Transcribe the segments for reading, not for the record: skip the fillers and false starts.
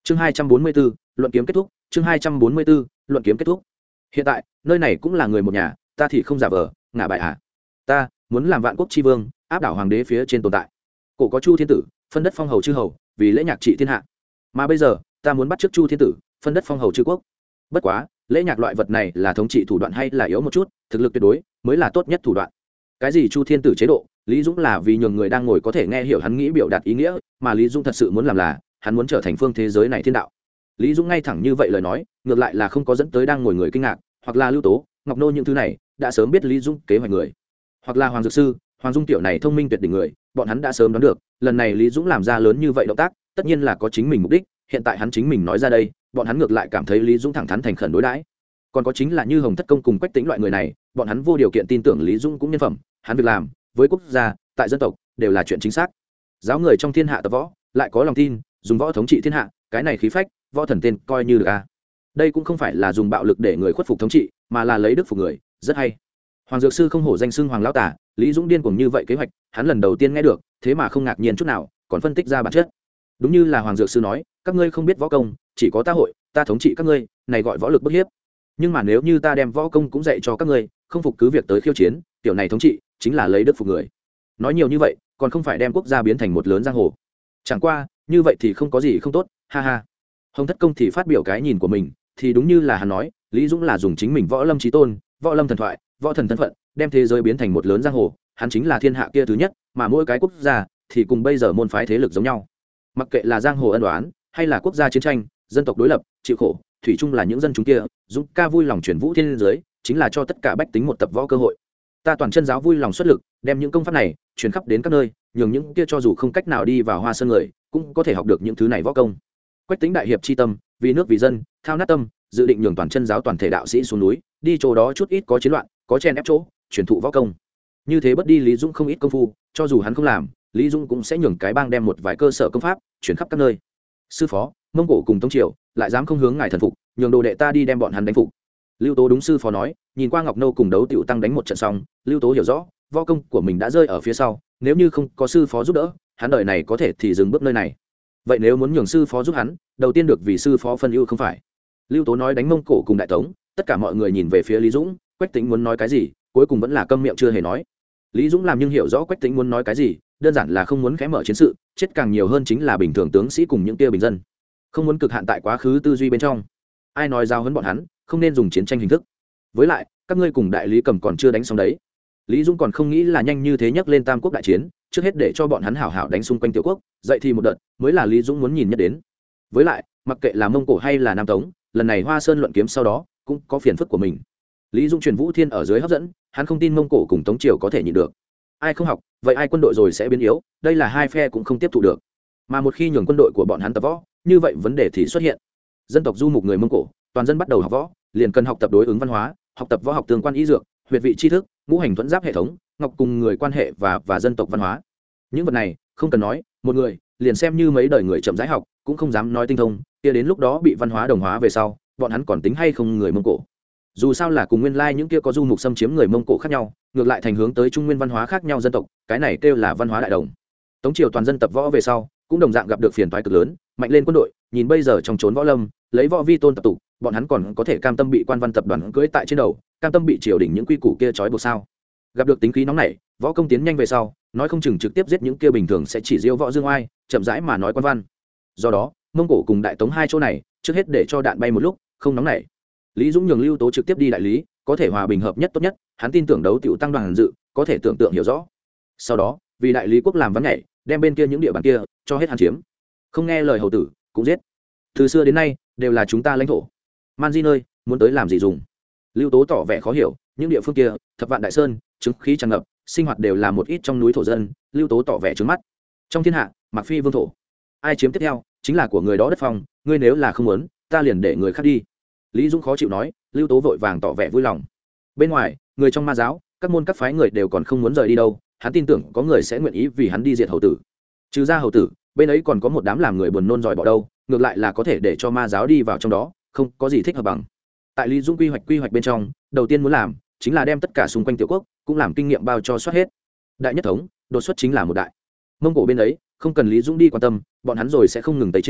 chương 244, luận kiếm kết thúc. chương 244, luận kiếm kết thúc. Hiện tại nơi này cũng là người một nhà, ta thì không giả vờ ngả bại à. Ta muốn làm vạn quốc tri vương, áp đảo hoàng đế phía trên tồn tại. Cổ có Chu thiên tử, phân đất phong hầu chư hầu, vì lễ nhạc trị thiên hạ. Mà bây giờ ta muốn bắt chước Chu thiên tử, phân đất phong hầu chư quốc. Bất quá lễ nhạc loại vật này là thống trị thủ đoạn hay là yếu một chút, thực lực tuyệt đối mới là tốt nhất thủ đoạn. Cái gì Chu thiên tử chế độ, Lý Dũng là vì nhường người đang ngồi có thể nghe hiểu hắn nghĩ biểu đạt ý nghĩa, mà Lý Dũng thật sự muốn làm là hắn muốn trở thành phương thế giới này thiên đạo. Lý Dũng ngay thẳng như vậy lời nói, ngược lại là không có dẫn tới đang ngồi người kinh ngạc, hoặc là Lưu Tố, Ngọc Nô những thứ này đã sớm biết Lý Dũng kế hoạch người, hoặc là Hoàng Dược Sư, Hoàng Dung tiểu này thông minh tuyệt đỉnh người, bọn hắn đã sớm đoán được lần này Lý Dũng làm ra lớn như vậy động tác tất nhiên là có chính mình mục đích. Hiện tại hắn chính mình nói ra đây, bọn hắn ngược lại cảm thấy Lý Dũng thẳng thắn thành khẩn đối đãi. Còn có chính là như Hồng Thất Công cùng Quách Tĩnh loại người này, bọn hắn vô điều kiện tin tưởng Lý Dũng cũng nhân phẩm, hắn việc làm với quốc gia tại dân tộc đều là chuyện chính xác. Giáo người trong thiên hạ tập võ lại có lòng tin, dùng võ thống trị thiên hạ, cái này khí phách võ thần tên coi như được a. Đây cũng không phải là dùng bạo lực để người khuất phục thống trị, mà là lấy đức phục người, rất hay. Hoàng Dược Sư không hổ danh xưng Hoàng lão tả, Lý Dũng điên cuồng như vậy kế hoạch hắn lần đầu tiên nghe được, thế mà không ngạc nhiên chút nào, còn phân tích ra bản chất. Đúng như là Hoàng Dược Sư nói, các ngươi không biết võ công, chỉ có ta hội, ta thống trị các ngươi, này gọi võ lực bức hiếp. Nhưng mà nếu như ta đem võ công cũng dạy cho các ngươi, không phục cứ việc tới khiêu chiến, tiểu này thống trị chính là lấy đức phục người. Nói nhiều như vậy còn không phải đem quốc gia biến thành một lớn giang hồ. Chẳng qua như vậy thì không có gì không tốt, ha ha. Hồng Thất Công thì phát biểu cái nhìn của mình, thì đúng như là hắn nói, Lý Dũng là dùng chính mình võ lâm chí tôn, võ lâm thần thoại, võ thần thân phận, đem thế giới biến thành một lớn giang hồ, hắn chính là thiên hạ kia thứ nhất, mà mỗi cái quốc gia thì cùng bây giờ môn phái thế lực giống nhau. Mặc kệ là giang hồ ân oán, hay là quốc gia chiến tranh, dân tộc đối lập, chịu khổ, thủy chung là những dân chúng kia, Dũng ca vui lòng chuyển vũ thiên giới, chính là cho tất cả bách tính một tập võ cơ hội. Ta toàn chân giáo vui lòng xuất lực, đem những công pháp này truyền khắp đến các nơi, nhường những kia cho dù không cách nào đi vào Hoa Sơn người, cũng có thể học được những thứ này võ công. Quách Tĩnh đại hiệp chi tâm, vì nước vì dân, thao nát tâm, dự định nhường toàn chân giáo toàn thể đạo sĩ xuống núi, đi chỗ đó chút ít có chiến loạn, có chen ép chỗ, truyền thụ võ công. Như thế bất đi Lý Dũng không ít công phu, cho dù hắn không làm, Lý Dũng cũng sẽ nhường cái bang đem một vài cơ sở công pháp chuyển khắp các nơi. Sư phó, Mông Cổ cùng Tống Triều lại dám không hướng ngài thần phục, nhường đồ đệ ta đi đem bọn hắn đánh phục. Lưu Tố đúng sư phó nói, nhìn qua Ngọc Nô cùng Đấu Tiểu Tăng đánh một trận xong, Lưu Tố hiểu rõ võ công của mình đã rơi ở phía sau, nếu như không có sư phó giúp đỡ, hắn đời này có thể thì dừng bước nơi này. Vậy nếu muốn nhường sư phó giúp hắn, đầu tiên được vì sư phó phân ưu không phải. Lưu Tố nói đánh Mông Cổ cùng Đại Tống, tất cả mọi người nhìn về phía Lý Dũng, Quách Tĩnh muốn nói cái gì, cuối cùng vẫn là câm miệng chưa hề nói. Lý Dũng làm nhưng hiểu rõ Quách Tĩnh muốn nói cái gì, đơn giản là không muốn khẽ mở chiến sự, chết càng nhiều hơn chính là bình thường tướng sĩ cùng những kia bình dân, không muốn cực hạn tại quá khứ tư duy bên trong. Ai nói giao huấn bọn hắn không nên dùng chiến tranh hình thức. Với lại các ngươi cùng đại lý Cầm còn chưa đánh xong đấy. Lý Dũng còn không nghĩ là nhanh như thế nhắc lên tam quốc đại chiến, trước hết để cho bọn hắn hảo hảo đánh xung quanh tiểu quốc, dậy thì một đợt mới là Lý Dũng muốn nhìn nhất đến. Với lại mặc kệ là Mông Cổ hay là Nam Tống, lần này Hoa Sơn luận kiếm sau đó cũng có phiền phức của mình. Lý Dũng truyền Vũ Thiên ở dưới hấp dẫn, hắn không tin Mông Cổ cùng Tống Triều có thể nhịn được. Ai không học, vậy ai quân đội rồi sẽ biến yếu, đây là hai phe cũng không tiếp thụ được. Mà một khi nhường quân đội của bọn hắn tập võ, như vậy vấn đề thì xuất hiện. Dân tộc du mục người Mông Cổ, toàn dân bắt đầu học võ, liền cần học tập đối ứng văn hóa, học tập võ học tương quan y dược, huyệt vị tri thức, ngũ hành thuẫn giáp hệ thống, ngọc cùng người quan hệ và dân tộc văn hóa. Những vật này không cần nói, một người liền xem như mấy đời người chậm rãi học cũng không dám nói tinh thông, kia đến lúc đó bị văn hóa đồng hóa về sau, bọn hắn còn tính hay không người Mông Cổ. Dù sao là cùng nguyên lai những kia có du mục xâm chiếm người Mông Cổ khác nhau, ngược lại thành hướng tới trung nguyên văn hóa khác nhau dân tộc, cái này kêu là văn hóa đại đồng. Tống Triều toàn dân tập võ về sau, cũng đồng dạng gặp được phiền toái cực lớn, mạnh lên quân đội, nhìn bây giờ trong trốn võ lâm, lấy võ vi tôn tập tụ, bọn hắn còn có thể cam tâm bị quan văn tập đoàn cưỡi tại trên đầu, cam tâm bị triều đình những quy củ kia trói buộc sao? Gặp được tính khí nóng nảy, võ công tiến nhanh về sau, nói không chừng trực tiếp giết những kia bình thường sẽ chỉ diêu võ dương oai, chậm rãi mà nói quan văn. Do đó, Mông Cổ cùng Đại Tống hai chỗ này, trước hết để cho đạn bay một lúc, không nóng nảy. Lý Dũng nhường Lưu Tố trực tiếp đi đại lý, có thể hòa bình hợp nhất tốt nhất, hắn tin tưởng Đấu Tiểu Tăng đoàn dự, có thể tưởng tượng hiểu rõ. Sau đó, vì đại lý quốc làm vắn nhảy, đem bên kia những địa bàn kia cho hết hắn chiếm. Không nghe lời hầu tử, cũng giết. Từ xưa đến nay, đều là chúng ta lãnh thổ. Man Di nơi, muốn tới làm gì dùng? Lưu Tố tỏ vẻ khó hiểu, những địa phương kia, Thập Vạn Đại Sơn, chứng khí tràn ngập, sinh hoạt đều là một ít trong núi thổ dân, Lưu Tố tỏ vẻ trướng mắt. Trong thiên hạ, Mạc Phi vương thổ, ai chiếm tiếp theo, chính là của người đó đất phong, ngươi nếu là không muốn, ta liền để người khác đi. Lý Dũng khó chịu nói, Lưu Tố vội vàng tỏ vẻ vui lòng. Bên ngoài, người trong ma giáo, các môn các phái người đều còn không muốn rời đi đâu, hắn tin tưởng có người sẽ nguyện ý vì hắn đi diệt hầu tử. Trừ ra hầu tử, bên ấy còn có một đám làm người buồn nôn giỏi bỏ đâu, ngược lại là có thể để cho ma giáo đi vào trong đó, không có gì thích hợp bằng. Tại Lý Dũng quy hoạch bên trong, đầu tiên muốn làm chính là đem tất cả xung quanh tiểu quốc cũng làm kinh nghiệm bao cho soát hết. Đại nhất thống, đột xuất chính là một đại. Mông Cổ bên ấy, không cần Lý Dũng đi quan tâm, bọn hắn rồi sẽ không ngừng tẩy trinh,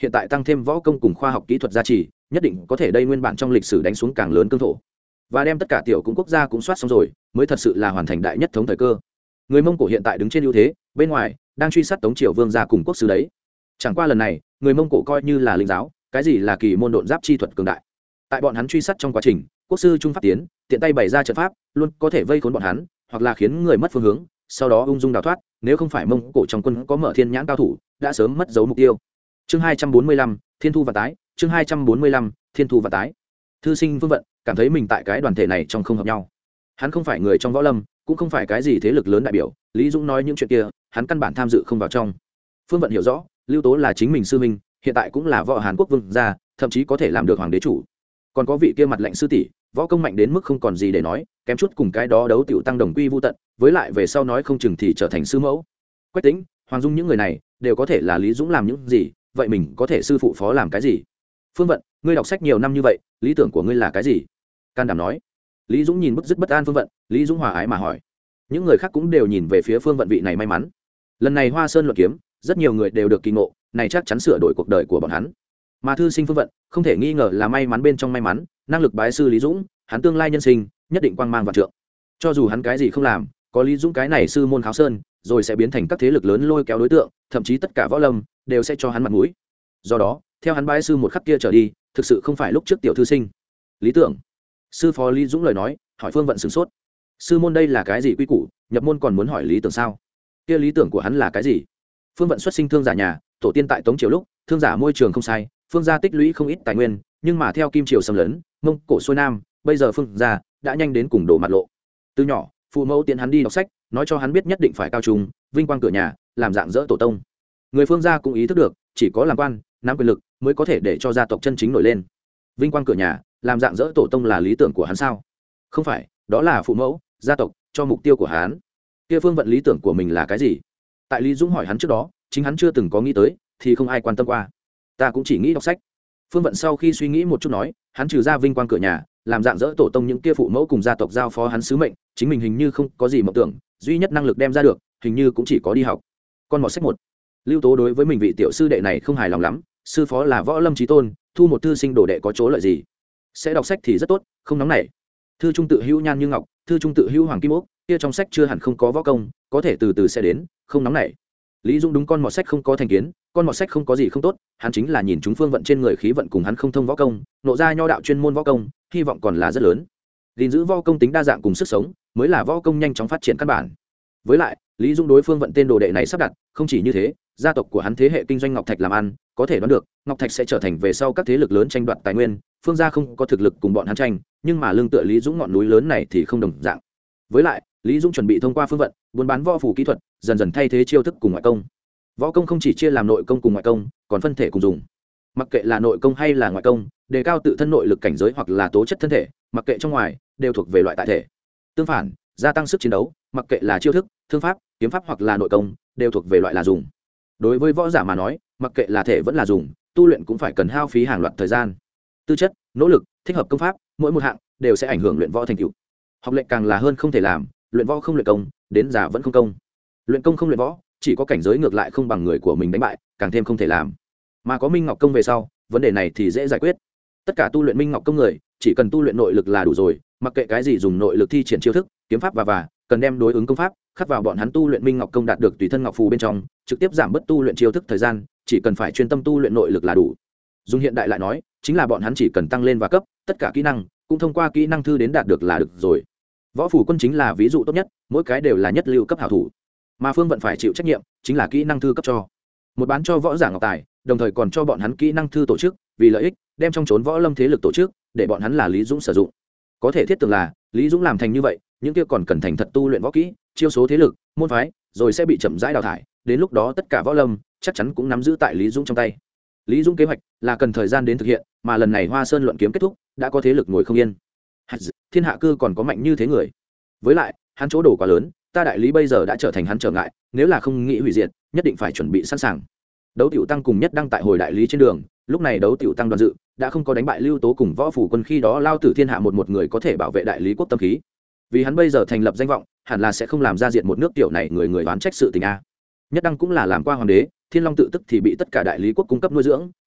hiện tại tăng thêm võ công cùng khoa học kỹ thuật gia trì, nhất định có thể đây nguyên bản trong lịch sử đánh xuống càng lớn cương thổ, và đem tất cả tiểu cũng quốc gia cũng soát xong rồi, mới thật sự là hoàn thành đại nhất thống thời cơ. Người Mông Cổ hiện tại đứng trên ưu thế, bên ngoài đang truy sát Tống Triều Vương gia cùng quốc sứ đấy. Chẳng qua lần này, người Mông Cổ coi như là linh giáo, cái gì là kỳ môn độn giáp chi thuật cường đại. Tại bọn hắn truy sát trong quá trình, quốc sư Trung Pháp tiến, tiện tay bày ra trận pháp, luôn có thể vây khốn bọn hắn, hoặc là khiến người mất phương hướng, sau đó ung dung đào thoát, nếu không phải Mông Cổ trong quân có mở thiên nhãn cao thủ, đã sớm mất dấu mục tiêu. Chương 245, Thiên thu và tái, chương 245, Thiên thu và tái. Thư Sinh Vương Vận cảm thấy mình tại cái đoàn thể này trong không hợp nhau. Hắn không phải người trong võ lâm, cũng không phải cái gì thế lực lớn đại biểu, Lý Dũng nói những chuyện kia, hắn căn bản tham dự không vào trong. Phương Vận hiểu rõ, Lưu Tố là chính mình sư minh, hiện tại cũng là võ Hàn Quốc vương gia, thậm chí có thể làm được hoàng đế chủ. Còn có vị kia mặt lệnh sư tỷ, võ công mạnh đến mức không còn gì để nói, kém chút cùng cái đó đấu tiểu tăng đồng quy vu tận, với lại về sau nói không chừng thì trở thành sư mẫu. Quách Tĩnh, Hoàng Dung những người này đều có thể là Lý Dũng làm những gì, vậy mình có thể sư phụ phó làm cái gì? Phương Vận, ngươi đọc sách nhiều năm như vậy, lý tưởng của ngươi là cái gì? Can Đảm nói. Lý Dũng nhìn bức dứt bất an Phương Vận, Lý Dũng hòa ái mà hỏi. Những người khác cũng đều nhìn về phía Phương Vận vị này may mắn. Lần này Hoa Sơn luận kiếm, rất nhiều người đều được kỳ ngộ, này chắc chắn sửa đổi cuộc đời của bọn hắn. Mà Thư Sinh Phương Vận, không thể nghi ngờ là may mắn bên trong may mắn, năng lực bái sư Lý Dũng, hắn tương lai nhân sinh nhất định quang mang vạn trượng. Cho dù hắn cái gì không làm, có Lý Dũng cái này sư môn kháo sơn, rồi sẽ biến thành các thế lực lớn lôi kéo đối tượng, thậm chí tất cả võ lâm đều sẽ cho hắn mặt mũi. Do đó, theo hắn bái sư một khắc kia trở đi, thực sự không phải lúc trước tiểu thư sinh. Lý tưởng. Sư phó Lý Dũng lời nói, hỏi Phương Vận sửng sốt. Sư môn đây là cái gì quy củ, nhập môn còn muốn hỏi lý tưởng sao? Kia lý tưởng của hắn là cái gì? Phương Vận xuất sinh thương giả nhà, tổ tiên tại Tống Triều lúc, thương giả môi trường không sai, phương gia tích lũy không ít tài nguyên, nhưng mà theo Kim Triều xâm lấn, Mông Cổ xuôi nam, bây giờ phương gia đã nhanh đến cùng đổ mặt lộ. Từ nhỏ, phụ mẫu tiện hắn đi đọc sách, nói cho hắn biết nhất định phải cao trung, vinh quang cửa nhà, làm dạng dỡ tổ tông. Người phương gia cũng ý thức được, chỉ có làm quan, nắm quyền lực mới có thể để cho gia tộc chân chính nổi lên. Vinh quang cửa nhà, làm dạng dỡ tổ tông là lý tưởng của hắn sao? Không phải, đó là phụ mẫu, gia tộc cho mục tiêu của hắn. Kia Phương Vận lý tưởng của mình là cái gì? Tại Lý Dũng hỏi hắn trước đó, chính hắn chưa từng có nghĩ tới, thì không ai quan tâm qua. Ta cũng chỉ nghĩ đọc sách. Phương Vận sau khi suy nghĩ một chút nói, hắn trừ ra vinh quang cửa nhà, làm dạng dỡ tổ tông những kia phụ mẫu cùng gia tộc giao phó hắn sứ mệnh, chính mình hình như không có gì mộng tưởng, duy nhất năng lực đem ra được, hình như cũng chỉ có đi học. Con mọt sách một. Lưu Tố đối với mình vị tiểu sư đệ này không hài lòng lắm, sư phó là võ lâm chí tôn, thu một thư sinh đồ đệ có chỗ lợi gì? Sẽ đọc sách thì rất tốt, không nóng nảy. Thư trung tự hữu Nhan Như Ngọc, thư trung tự hữu Hoàng Kim Ốc, kia trong sách chưa hẳn không có võ công, có thể từ từ sẽ đến, không nóng nảy. Lý Dung đúng con mọt sách không có thành kiến, con mọt sách không có gì không tốt, hắn chính là nhìn chúng Phương Vận trên người khí vận cùng hắn không thông võ công, nộ ra nho đạo chuyên môn võ công, hy vọng còn là rất lớn. Gìn giữ võ công tính đa dạng cùng sức sống, mới là võ công nhanh chóng phát triển căn bản. Với lại, Lý Dung đối Phương Vận tên đồ đệ này sắp đặt, không chỉ như thế, gia tộc của hắn thế hệ kinh doanh ngọc thạch làm ăn, có thể đoán được, ngọc thạch sẽ trở thành về sau các thế lực lớn tranh đoạt tài nguyên, Phương gia không có thực lực cùng bọn hắn tranh, nhưng mà lương tựa Lý Dũng ngọn núi lớn này thì không đồng dạng. Với lại, Lý Dũng chuẩn bị thông qua Phương Vận, buôn bán võ phù kỹ thuật, dần dần thay thế chiêu thức cùng ngoại công. Võ công không chỉ chia làm nội công cùng ngoại công, còn phân thể cùng dùng. Mặc kệ là nội công hay là ngoại công, đề cao tự thân nội lực cảnh giới hoặc là tố chất thân thể, mặc kệ trong ngoài, đều thuộc về loại tại thể. Tương phản, gia tăng sức chiến đấu, mặc kệ là chiêu thức, thương pháp, kiếm pháp hoặc là nội công, đều thuộc về loại là dùng. Đối với võ giả mà nói, mặc kệ là thể vẫn là dùng, tu luyện cũng phải cần hao phí hàng loạt thời gian. Tư chất, nỗ lực, thích hợp công pháp, mỗi một hạng đều sẽ ảnh hưởng luyện võ thành tựu. Học lệnh càng là hơn không thể làm, luyện võ không luyện công, đến già vẫn không công. Luyện công không luyện võ, chỉ có cảnh giới ngược lại không bằng người của mình đánh bại, càng thêm không thể làm. Mà có Minh Ngọc công về sau, vấn đề này thì dễ giải quyết. Tất cả tu luyện Minh Ngọc công người, chỉ cần tu luyện nội lực là đủ rồi, mặc kệ cái gì dùng nội lực thi triển chiêu thức, kiếm pháp và cần đem đối ứng công pháp khắc vào bọn hắn tu luyện Minh Ngọc công đạt được tùy thân ngọc phù bên trong, trực tiếp giảm bớt tu luyện chiêu thức thời gian, chỉ cần phải chuyên tâm tu luyện nội lực là đủ. Dùng hiện đại lại nói, chính là bọn hắn chỉ cần tăng lên và cấp, tất cả kỹ năng cũng thông qua kỹ năng thư đến đạt được là được rồi. Võ phủ quân chính là ví dụ tốt nhất, mỗi cái đều là nhất lưu cấp hảo thủ. Mà Phương Vận phải chịu trách nhiệm, chính là kỹ năng thư cấp cho. Một bán cho võ giả ngọc tài, đồng thời còn cho bọn hắn kỹ năng thư tổ chức, vì lợi ích, đem trong trốn võ lâm thế lực tổ chức, để bọn hắn là Lý Dũng sử dụng. Có thể thiết tưởng là, Lý Dũng làm thành như vậy, những kia còn cần thành thật tu luyện võ kỹ, chiêu số thế lực, môn phái, rồi sẽ bị chậm rãi đào thải, đến lúc đó tất cả võ lâm chắc chắn cũng nắm giữ tại Lý Dũng trong tay. Lý Dũng kế hoạch là cần thời gian đến thực hiện, mà lần này Hoa Sơn luận kiếm kết thúc, đã có thế lực ngồi không yên. Thiên hạ cư còn có mạnh như thế người. Với lại, hắn chỗ đổ quá lớn, ta đại lý bây giờ đã trở thành hắn trở ngại, nếu là không nghĩ hủy diệt, nhất định phải chuẩn bị sẵn sàng. Đấu Tiểu Tăng cùng Nhất Đăng tại hồi đại lý trên đường, lúc này Đấu Tiểu Tăng đoàn dự đã không có đánh bại Lưu Tố cùng võ phủ quân khi đó lao tử thiên hạ một người có thể bảo vệ đại lý quốc tâm khí. Vì hắn bây giờ thành lập danh vọng, hẳn là sẽ không làm ra diện một nước tiểu này người đoán trách sự tình a. Nhất Đăng cũng là làm qua hoàng đế, Thiên Long tự tức thì bị tất cả đại lý quốc cung cấp nuôi dưỡng,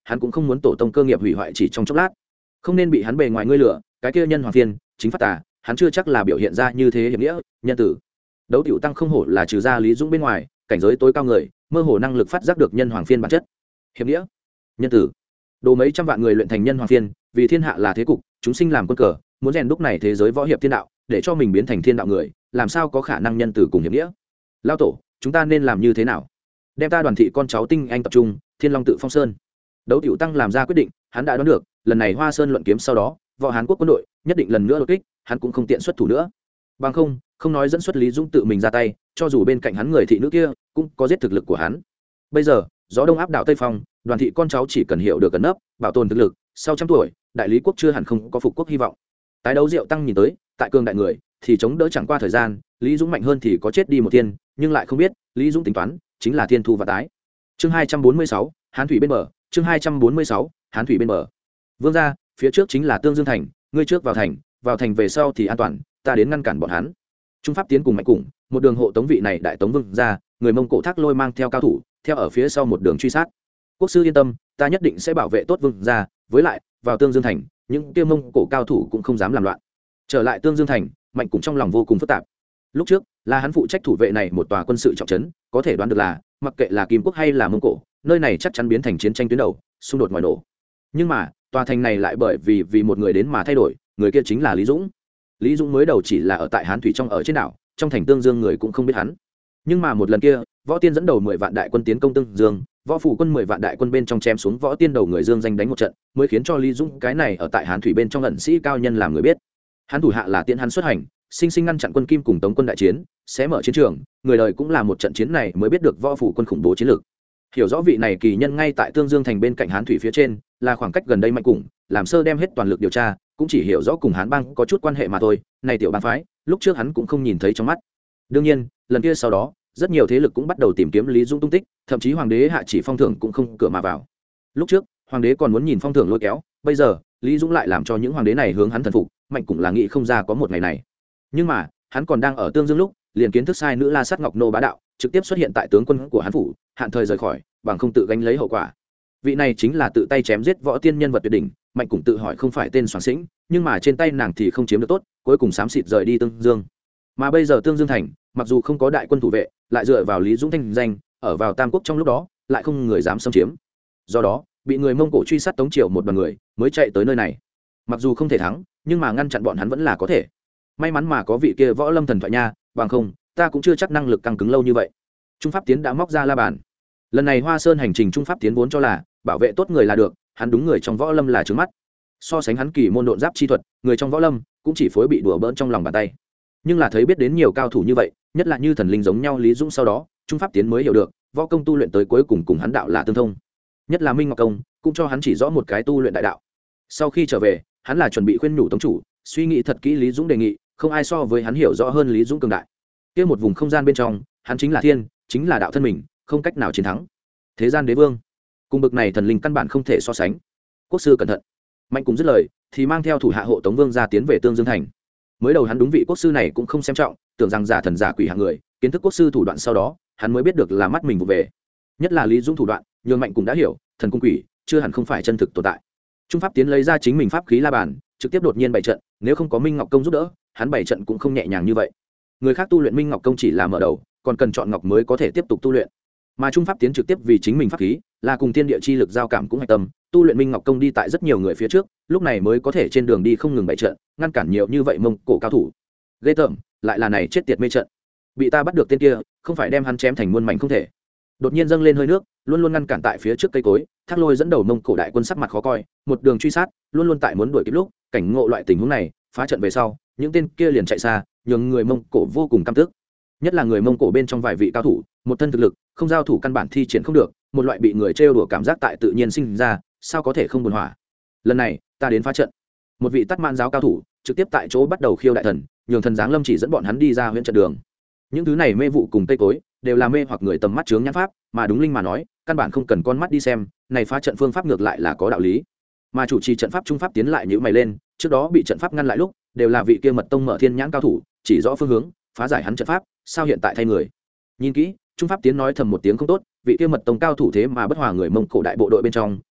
hắn cũng không muốn tổ tông cơ nghiệp hủy hoại chỉ trong chốc lát. Không nên bị hắn bề ngoài ngươi lửa, cái kia nhân hoàng phiên chính phát tà, hắn chưa chắc là biểu hiện ra như thế hiệp nghĩa nhân tử. Đấu tiểu tăng không hổ là trừ ra Lý Dũng bên ngoài cảnh giới tối cao người, mơ hồ năng lực phát giác được nhân hoàng phiên bản chất. Hiệp nghĩa nhân tử, đồ mấy trăm vạn người luyện thành nhân hoàng phiên, vì thiên hạ là thế cục, chúng sinh làm quân cờ, muốn rèn đúc này thế giới võ hiệp thiên đạo, để cho mình biến thành thiên đạo người, làm sao có khả năng nhân tử cùng hiệp nghĩa. Lao tổ, chúng ta nên làm như thế nào? Đem ta đoàn thị con cháu tinh anh tập trung, Thiên Long tự phong sơn. Đấu tiểu tăng làm ra quyết định, hắn đã đoán được lần này Hoa Sơn luận kiếm sau đó, võ Hán quốc quân đội nhất định lần nữa đột kích, hắn cũng không tiện xuất thủ nữa. Bằng không nói dẫn xuất Lý Dũng tự mình ra tay, cho dù bên cạnh hắn người thị nữ kia cũng có giết thực lực của hắn. Bây giờ gió đông áp đảo tây phong, đoàn thị con cháu chỉ cần hiểu được cẩn nấp, bảo tồn thực lực, sau trăm tuổi đại lý quốc chưa hẳn không có phục quốc hy vọng. Tái đấu Diệu tăng nhìn tới, tại cường đại người thì chống đỡ chẳng qua thời gian, Lý Dũng mạnh hơn thì có chết đi một thiên, nhưng lại không biết Lý Dũng tính toán chính là thiên thu và tái. Chương 246, Hán thủy bên bờ. Chương 246, Hán thủy bên bờ. Vương gia, phía trước chính là Tương Dương thành, ngươi trước vào thành về sau thì an toàn, ta đến ngăn cản bọn hắn. Trung pháp tiến cùng mạnh cùng một đường hộ tống vị này đại tống vương gia, người Mông Cổ Thác Lôi mang theo cao thủ, theo ở phía sau một đường truy sát. Quốc sư yên tâm, ta nhất định sẽ bảo vệ tốt vương gia, với lại vào Tương Dương thành, những tiêu Mông Cổ cao thủ cũng không dám làm loạn. Trở lại Tương Dương thành, mạnh cùng trong lòng vô cùng phức tạp. Lúc trước là hắn phụ trách thủ vệ này một tòa quân sự trọng trấn, có thể đoán được là mặc kệ là Kim quốc hay là Mông Cổ, nơi này chắc chắn biến thành chiến tranh tuyến đầu, xung đột ngoài nổ. Nhưng mà tòa thành này lại bởi vì một người đến mà thay đổi, người kia chính là Lý Dũng. Lý Dũng mới đầu chỉ là ở tại Hán thủy ở trên đảo, trong thành Tương Dương người cũng không biết hắn. Nhưng mà một lần kia, Võ Tiên dẫn đầu 10 vạn đại quân tiến công Tương Dương, Võ phủ quân 10 vạn đại quân bên trong chém xuống Võ Tiên đầu người Dương danh đánh một trận, mới khiến cho Lý Dũng cái này ở tại Hán thủy bên trong ẩn sĩ cao nhân làm người biết. Hắn thủ hạ là tiễn hắn xuất hành, sinh sinh ngăn chặn quân Kim cùng Tống quân đại chiến, sẽ mở chiến trường, người đời cũng là một trận chiến này mới biết được Võ phủ quân khủng bố chiến lược. Hiểu rõ vị này kỳ nhân ngay tại Tương Dương thành bên cạnh Hán thủy phía trên, là khoảng cách gần đây mạnh cùng, làm sơ đem hết toàn lực điều tra, cũng chỉ hiểu rõ cùng Hán bang có chút quan hệ mà thôi, này tiểu bang phái, lúc trước hắn cũng không nhìn thấy trong mắt. Đương nhiên, lần kia sau đó, rất nhiều thế lực cũng bắt đầu tìm kiếm Lý Dũng tung tích, thậm chí hoàng đế hạ chỉ phong thưởng cũng không cửa mà vào. Lúc trước, hoàng đế còn muốn nhìn phong thưởng lôi kéo, bây giờ, Lý Dũng lại làm cho những hoàng đế này hướng hắn thần phục, mạnh cũng là nghĩ không ra có một ngày này. Nhưng mà, hắn còn đang ở Tương Dương lúc, liền kiến thức sai nữ La Sát Ngọc nô bá đạo, trực tiếp xuất hiện tại tướng quân của hắn phủ, hạn thời rời khỏi, bằng không tự gánh lấy hậu quả. Vị này chính là tự tay chém giết võ tiên nhân vật tuyệt đỉnh, mạnh cũng tự hỏi không phải tên soàng xĩnh, nhưng mà trên tay nàng thì không chiếm được tốt, cuối cùng xám xịt rời đi Tương Dương. Mà bây giờ Tương Dương thành, mặc dù không có đại quân thủ vệ, lại dựa vào Lý Dũng thanh danh, ở vào Tam Quốc trong lúc đó, lại không người dám xâm chiếm. Do đó, bị người Mông Cổ truy sát Tống Triều một đoàn người, mới chạy tới nơi này. Mặc dù không thể thắng, nhưng mà ngăn chặn bọn hắn vẫn là có thể. May mắn mà có vị kia Võ Lâm thần thoại nha, bằng không, ta cũng chưa chắc năng lực căng cứng lâu như vậy. Trung pháp tiến đã móc ra la bàn. Lần này Hoa Sơn hành trình Trung pháp tiến vốn cho là bảo vệ tốt người là được, hắn đúng người trong Võ Lâm là trướng mắt. So sánh hắn kỳ môn độn giáp chi thuật, người trong Võ Lâm cũng chỉ phối bị đùa bỡn trong lòng bàn tay. Nhưng là thấy biết đến nhiều cao thủ như vậy, nhất là như thần linh giống nhau Lý Dũng, sau đó Trung pháp tiến mới hiểu được võ công tu luyện tới cuối cùng hắn đạo là tương thông. Nhất là Minh Ngọc công cũng cho hắn chỉ rõ một cái tu luyện đại đạo. Sau khi trở về, hắn là chuẩn bị khuyên nhủ tống chủ, suy nghĩ thật kỹ Lý Dũng đề nghị, không ai so với hắn hiểu rõ hơn Lý Dũng cường đại. Kia một vùng không gian bên trong, hắn chính là thiên, chính là đạo thân mình, không cách nào chiến thắng. Thế gian đế vương, cùng bực này thần linh căn bản không thể so sánh. Quốc sư cẩn thận. Mạnh cùng dứt lời, thì mang theo thủ hạ hộ tống vương ra tiến về Tương Dương thành. Mới đầu hắn đúng vị quốc sư này cũng không xem trọng, tưởng rằng giả thần giả quỷ hạng người, kiến thức quốc sư thủ đoạn sau đó, hắn mới biết được là mắt mình vụ về. Nhất là Lý Dũng thủ đoạn, nhường Mạnh cũng đã hiểu, thần cung quỷ chưa hẳn không phải chân thực tồn tại. Trung pháp tiến lấy ra chính mình pháp khí la bàn, trực tiếp đột nhiên bày trận, nếu không có Minh Ngọc công giúp đỡ, hắn bày trận cũng không nhẹ nhàng như vậy. Người khác tu luyện Minh Ngọc công chỉ là mở đầu, còn cần chọn ngọc mới có thể tiếp tục tu luyện. Mà Trung pháp tiến trực tiếp vì chính mình pháp khí, là cùng thiên địa chi lực giao cảm cũng hạch tâm, tu luyện Minh Ngọc công đi tại rất nhiều người phía trước, lúc này mới có thể trên đường đi không ngừng bày trận, ngăn cản nhiều như vậy Mông Cổ cao thủ. Ghê tởm, lại là này chết tiệt mê trận. Bị ta bắt được tên kia, không phải đem hắn chém thành muôn mảnh không thể. Đột nhiên dâng lên hơi nước, luôn luôn ngăn cản tại phía trước cây cối, Thác Lôi dẫn đầu Mông Cổ đại quân sắc mặt khó coi, một đường truy sát, luôn luôn tại muốn đuổi kịp lúc, cảnh ngộ loại tình huống này, phá trận về sau, những tên kia liền chạy xa, nhường người Mông Cổ vô cùng căm tức. Nhất là người Mông Cổ bên trong vài vị cao thủ, một thân thực lực, không giao thủ căn bản thi triển không được, một loại bị người trêu đùa cảm giác tại tự nhiên sinh ra, sao có thể không buồn hỏa. Lần này, ta đến phá trận. Một vị Tát Man giáo cao thủ, trực tiếp tại chỗ bắt đầu khiêu đại thần, nhường thần giáng lâm chỉ dẫn bọn hắn đi ra huyện trận đường. Những thứ này mê vụ cùng cây cối, đều là mê hoặc người tầm mắt chướng nhãn pháp, mà đúng linh mà nói, căn bản không cần con mắt đi xem, này phá trận phương pháp ngược lại là có đạo lý. Mà chủ trì trận pháp Trung pháp tiến lại nhíu mày lên, trước đó bị trận pháp ngăn lại lúc, đều là vị kia Mật tông Mở Thiên nhãn cao thủ, chỉ rõ phương hướng, phá giải hắn trận pháp, sao hiện tại thay người? Nhìn kỹ, Trung pháp tiến nói thầm một tiếng không tốt, vị kia Mật tông cao thủ thế mà bất hòa người Mông Cổ đại bộ đội bên trong,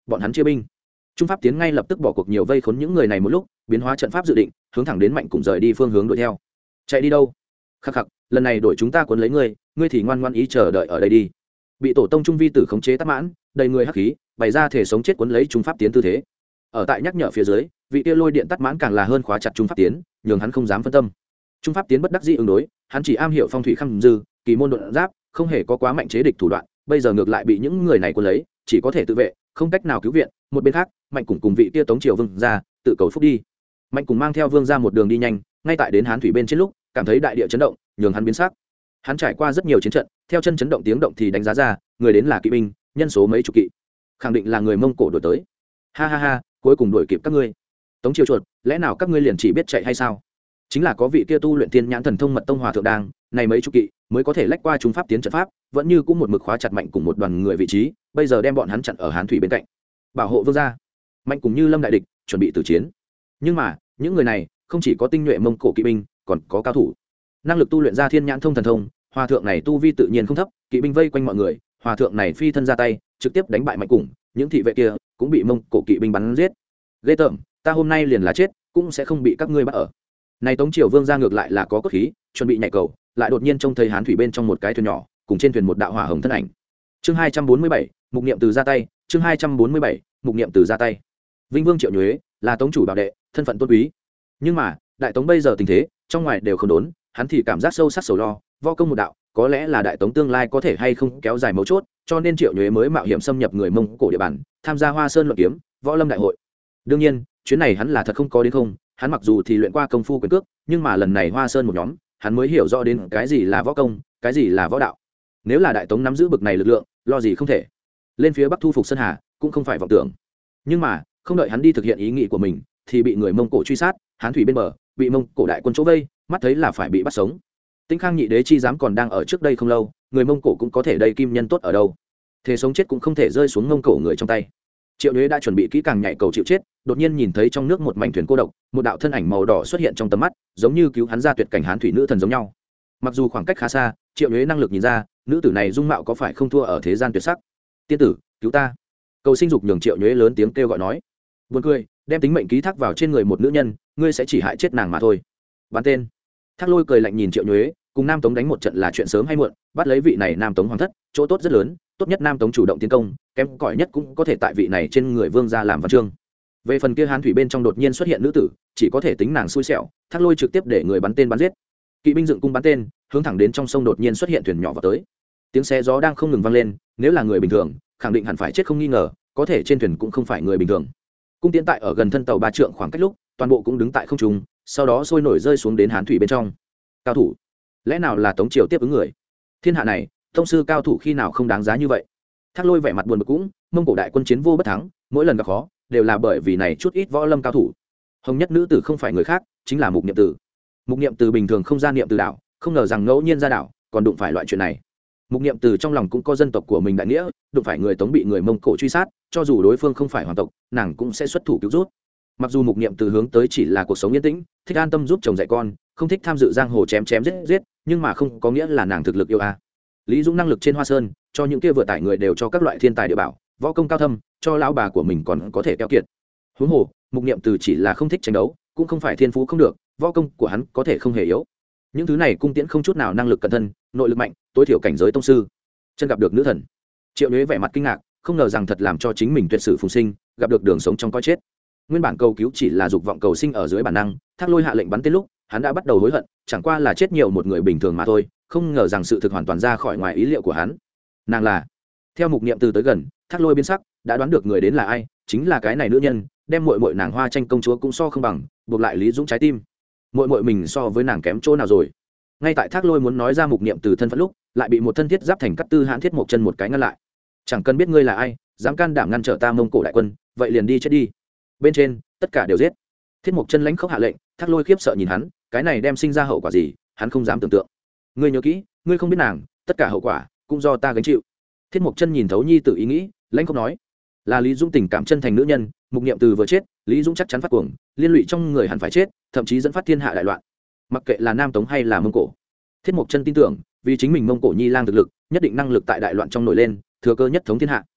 bọn hắn chia binh. Trung Pháp tiến ngay lập tức bỏ cuộc nhiều vây khốn những người này một lúc, biến hóa trận pháp dự định, hướng thẳng đến Mạnh cùng rời đi phương hướng đuổi theo. Chạy đi đâu? Khắc khắc, lần này đổi chúng ta cuốn lấy ngươi, ngươi thì ngoan ngoãn ý chờ đợi ở đây đi. Bị tổ tông trung vi tử khống chế Tắc Mãn, đầy người hắc khí, bày ra thể sống chết cuốn lấy Trung Pháp tiến tư thế. Ở tại nhắc nhở phía dưới, vị kia lôi điện Tắc Mãn càng là hơn khóa chặt Trung Pháp tiến, nhường hắn không dám phân tâm. Trung Pháp tiến bất đắc dĩ ứng đối, hắn chỉ am hiểu phong thủy khăm dư, kỳ môn độn giáp, không hề có quá mạnh chế địch thủ đoạn, bây giờ ngược lại bị những người này cuốn lấy, chỉ có thể tự vệ, không cách nào cứu viện. Một bên khác, Mạnh cùng vị kia Tống Triều Vương ra, tự cầu phúc đi. Mạnh cùng mang theo Vương ra một đường đi nhanh, ngay tại đến Hán thủy bên trên lúc, cảm thấy đại địa chấn động, nhường hắn biến sắc. Hắn trải qua rất nhiều chiến trận, theo chân chấn động tiếng động thì đánh giá ra, người đến là kỵ binh, nhân số mấy chục kỵ, khẳng định là người Mông Cổ đuổi tới. Ha ha ha, cuối cùng đuổi kịp các ngươi. Tống Triều chuột, lẽ nào các ngươi liền chỉ biết chạy hay sao? Chính là có vị kia tu luyện tiên nhãn thần thông mật tông hòa thượng đang, này mấy chục kỵ mới có thể lách qua Trung Pháp tiến trận pháp, vẫn như cũng một mực khóa chặt Mạnh cùng một đoàn người vị trí, bây giờ đem bọn hắn chặn ở Hán thủy bên cạnh, bảo hộ vương gia. Mạnh cùng như lâm đại địch, chuẩn bị tử chiến. Nhưng mà những người này không chỉ có tinh nhuệ Mông Cổ kỵ binh, còn có cao thủ, năng lực tu luyện ra thiên nhãn thông thần thông. Hòa thượng này tu vi tự nhiên không thấp, kỵ binh vây quanh mọi người, hòa thượng này phi thân ra tay, trực tiếp đánh bại Mạnh cùng, những thị vệ kia cũng bị Mông Cổ kỵ binh bắn giết. Ghê tởm, ta hôm nay liền là chết, cũng sẽ không bị các ngươi bắt ở. Này Tống Triều Vương ra ngược lại là có cốt khí, chuẩn bị nhảy cầu, lại đột nhiên trông thấy Hán thủy bên trong một cái thuyền nhỏ, cùng trên thuyền một đạo hỏa hồng thân ảnh. Chương 247, mục niệm từ ra tay, chương 247, mục niệm từ ra tay. Vinh Vương Triệu Nhuế là Tống chủ bảo đệ, thân phận tôn quý. Nhưng mà, đại Tống bây giờ tình thế, trong ngoài đều không đốn, hắn thì cảm giác sâu sắc sầu lo, võ công một đạo, có lẽ là đại Tống tương lai có thể hay không kéo dài mấu chốt, cho nên Triệu Nhuế mới mạo hiểm xâm nhập người Mông Cổ địa bàn, tham gia Hoa Sơn luận kiếm, võ lâm đại hội. Đương nhiên, chuyến này hắn là thật không có đến không, hắn mặc dù thì luyện qua công phu quyền cước, nhưng mà lần này Hoa Sơn một nhóm, hắn mới hiểu rõ đến cái gì là võ công, cái gì là võ đạo. Nếu là đại Tống nắm giữ bực này lực lượng, lo gì không thể lên phía Bắc thu phục Sơn Hà, cũng không phải vọng tưởng. Nhưng mà, không đợi hắn đi thực hiện ý nghĩ của mình, thì bị người Mông Cổ truy sát, Hán thủy bên bờ, bị Mông Cổ đại quân chỗ vây, mắt thấy là phải bị bắt sống. Tĩnh Khang nhị đế chi dám còn đang ở trước đây không lâu, người Mông Cổ cũng có thể đây kim nhân tốt ở đâu. Thế sống chết cũng không thể rơi xuống Mông Cổ người trong tay. Triệu Nhuế đã chuẩn bị kỹ càng nhảy cầu chịu chết, đột nhiên nhìn thấy trong nước một mảnh thuyền cô độc, một đạo thân ảnh màu đỏ xuất hiện trong tầm mắt, giống như cứu hắn ra tuyệt cảnh Hán thủy nữ thần giống nhau. Mặc dù khoảng cách khá xa, Triệu Nhuế năng lực nhìn ra, nữ tử này dung mạo có phải không thua ở thế gian tuyệt sắc. Tiên tử, cứu ta! Cầu sinh dục nhường Triệu Nhuế lớn tiếng kêu gọi nói. Buồn cười, đem tính mệnh ký thác vào trên người một nữ nhân, ngươi sẽ chỉ hại chết nàng mà thôi. Bán tên. Thác Lôi cười lạnh nhìn Triệu Nhuế, cùng Nam Tống đánh một trận là chuyện sớm hay muộn, bắt lấy vị này Nam Tống hoàng thất, chỗ tốt rất lớn, tốt nhất Nam Tống chủ động tiến công, kém cỏi nhất cũng có thể tại vị này trên người vương gia làm văn chương. Về phần kia Hán thủy bên trong đột nhiên xuất hiện nữ tử, chỉ có thể tính nàng xui xẻo, Thác Lôi trực tiếp để người bắn tên bắn giết. Kỵ binh dựng cung bắn tên, hướng thẳng đến trong sông đột nhiên xuất hiện thuyền nhỏ vào tới. Tiếng xé gió đang không ngừng vang lên, nếu là người bình thường, khẳng định hẳn phải chết không nghi ngờ, có thể trên thuyền cũng không phải người bình thường. Cung tiễn tại ở gần thân tàu 3 trượng khoảng cách lúc, toàn bộ cũng đứng tại không trung, sau đó sôi nổi rơi xuống đến Hán thủy bên trong. Cao thủ, lẽ nào là Tống triều tiếp ứng người? Thiên hạ này, tông sư cao thủ khi nào không đáng giá như vậy? Thác Lôi vẻ mặt buồn bực cũng, Mông Cổ đại quân chiến vô bất thắng, mỗi lần gặp khó, đều là bởi vì này chút ít võ lâm cao thủ. Hồng nhất nữ tử không phải người khác, chính là Mục Niệm Tử. Mục Niệm Tử bình thường không ra niệm từ đảo, không ngờ rằng ngẫu nhiên ra đảo, còn đụng phải loại chuyện này. Mục Niệm Tử trong lòng cũng có dân tộc của mình đại nghĩa, đụng phải người Tống bị người Mông Cổ truy sát, cho dù đối phương không phải hoàng tộc, nàng cũng sẽ xuất thủ cứu rút. Mặc dù Mục Niệm Tử hướng tới chỉ là cuộc sống yên tĩnh, thích an tâm giúp chồng dạy con, không thích tham dự giang hồ chém chém giết giết, nhưng mà không có nghĩa là nàng thực lực yêu a. Lý Dũng năng lực trên Hoa Sơn, cho những kia vừa tải người đều cho các loại thiên tài địa bảo, võ công cao thâm, cho lão bà của mình còn có thể keo kiệt. Huống hồ, Mục Niệm Tử chỉ là không thích tranh đấu, cũng không phải thiên phú không được, võ công của hắn có thể không hề yếu. Những thứ này cung tiễn không chút nào năng lực cẩn thân, nội lực mạnh, tối thiểu cảnh giới tông sư. Chân gặp được nữ thần. Triệu Nhuế vẻ mặt kinh ngạc, không ngờ rằng thật làm cho chính mình tuyệt sử phùng sinh, gặp được đường sống trong coi chết. Nguyên bản cầu cứu chỉ là dục vọng cầu sinh ở dưới bản năng, Thác Lôi hạ lệnh bắn tên lúc, hắn đã bắt đầu hối hận, chẳng qua là chết nhiều một người bình thường mà thôi, không ngờ rằng sự thực hoàn toàn ra khỏi ngoài ý liệu của hắn. Nàng là. Theo Mục Niệm Từ tới gần, Thác Lôi biến sắc, đã đoán được người đến là ai, chính là cái này nữ nhân, đem muội muội nàng Hoa Tranh công chúa cũng so không bằng, buộc lại Lý Dũng trái tim. Muội muội mình so với nàng kém chỗ nào rồi? Ngay tại Thác Lôi muốn nói ra Mục Niệm Từ thân phận lúc, lại bị một thân thiết giáp thành cắt tư hãn thiết một chân một cái ngăn lại. Chẳng cần biết ngươi là ai, dám can đảm ngăn trở ta Mông Cổ đại quân, vậy liền đi chết đi. Bên trên, tất cả đều giết. Thiết Mộc Chân lãnh khốc hạ lệnh, Thác Lôi khiếp sợ nhìn hắn, cái này đem sinh ra hậu quả gì, hắn không dám tưởng tượng. Ngươi nhớ kỹ, ngươi không biết nàng, tất cả hậu quả cũng do ta gánh chịu. Thiết Mộc Chân nhìn thấu nhi tử ý nghĩ, lãnh khốc nói, là Lý Dũng tình cảm chân thành nữ nhân, Mục Niệm Từ vừa chết, Lý Dũng chắc chắn phát cuồng, liên lụy trong người hẳn phải chết, thậm chí dẫn phát thiên hạ đại loạn. Mặc kệ là Nam Tống hay là Mông Cổ, Thiết Mộc Chân tin tưởng, vì chính mình Mông Cổ nhi lang thực lực, nhất định năng lực tại đại loạn trong nổi lên, thừa cơ nhất thống thiên hạ.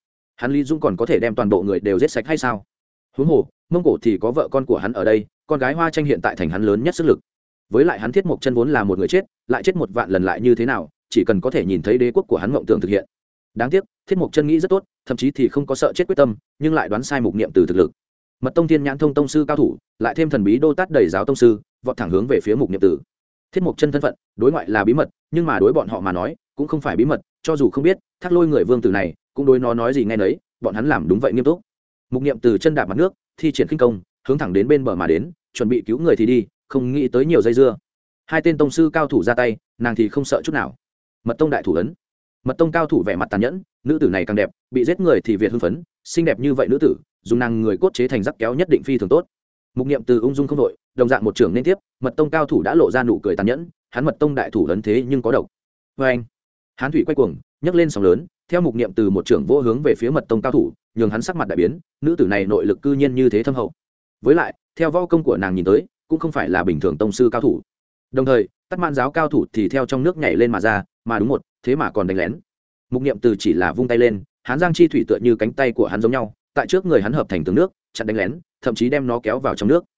hắn Lý Dũng còn có thể đem toàn bộ người đều giết sạch hay sao? Huống hồ Mông Cổ thì có vợ con của hắn ở đây, con gái Hoa Tranh hiện tại thành hắn lớn nhất sức lực. Với lại hắn Thiết Mộc Chân vốn là một người chết, lại chết 1 vạn lần lại như thế nào, chỉ cần có thể nhìn thấy đế quốc của hắn mộng tưởng thực hiện. Đáng tiếc Thiết Mộc Chân nghĩ rất tốt, thậm chí thì không có sợ chết quyết tâm, nhưng lại đoán sai Mục Niệm Từ thực lực. Mật tông Thiên Nhãn Thông tông sư cao thủ, lại thêm thần bí Đô Tát đầy giáo tông sư, vọt thẳng hướng về phía Mục Niệm Từ. Thiết Mộc Chân thân phận đối ngoại là bí mật, nhưng mà đối bọn họ mà nói cũng không phải bí mật, cho dù không biết Thác Lôi người vương tử này cũng đối nó nói gì nghe nấy, bọn hắn làm đúng vậy nghiêm túc. Mục Niệm Từ chân đạp mặt nước, thi triển khinh công, hướng thẳng đến bên bờ mà đến, chuẩn bị cứu người thì đi, không nghĩ tới nhiều dây dưa. Hai tên tông sư cao thủ ra tay, nàng thì không sợ chút nào. Mật tông đại thủ ấn. Mật tông cao thủ vẻ mặt tàn nhẫn, nữ tử này càng đẹp, bị giết người thì việt hưng phấn, xinh đẹp như vậy nữ tử, dùng nàng người cốt chế thành rắc kéo nhất định phi thường tốt. Mục Niệm Từ ung dung không đội, đồng dạng một trưởng nên tiếp, Mật tông cao thủ đã lộ ra nụ cười tàn nhẫn, hắn Mật tông đại thủ ấn thế nhưng có độc. Và anh, hán thủy quay cuồng, nhấc lên sóng lớn, theo Mục Niệm Từ một trưởng vô hướng về phía Mật tông cao thủ, nhường hắn sắc mặt đại biến, nữ tử này nội lực cư nhiên như thế thâm hậu. Với lại, theo võ công của nàng nhìn tới, cũng không phải là bình thường tông sư cao thủ. Đồng thời, Tát Man giáo cao thủ thì theo trong nước nhảy lên mà ra, mà đúng một, thế mà còn đánh lén. Mục Niệm Từ chỉ là vung tay lên, hán giang chi thủy tựa như cánh tay của hắn giống nhau, tại trước người hắn hợp thành tường nước, chặn đánh lén, thậm chí đem nó kéo vào trong nước.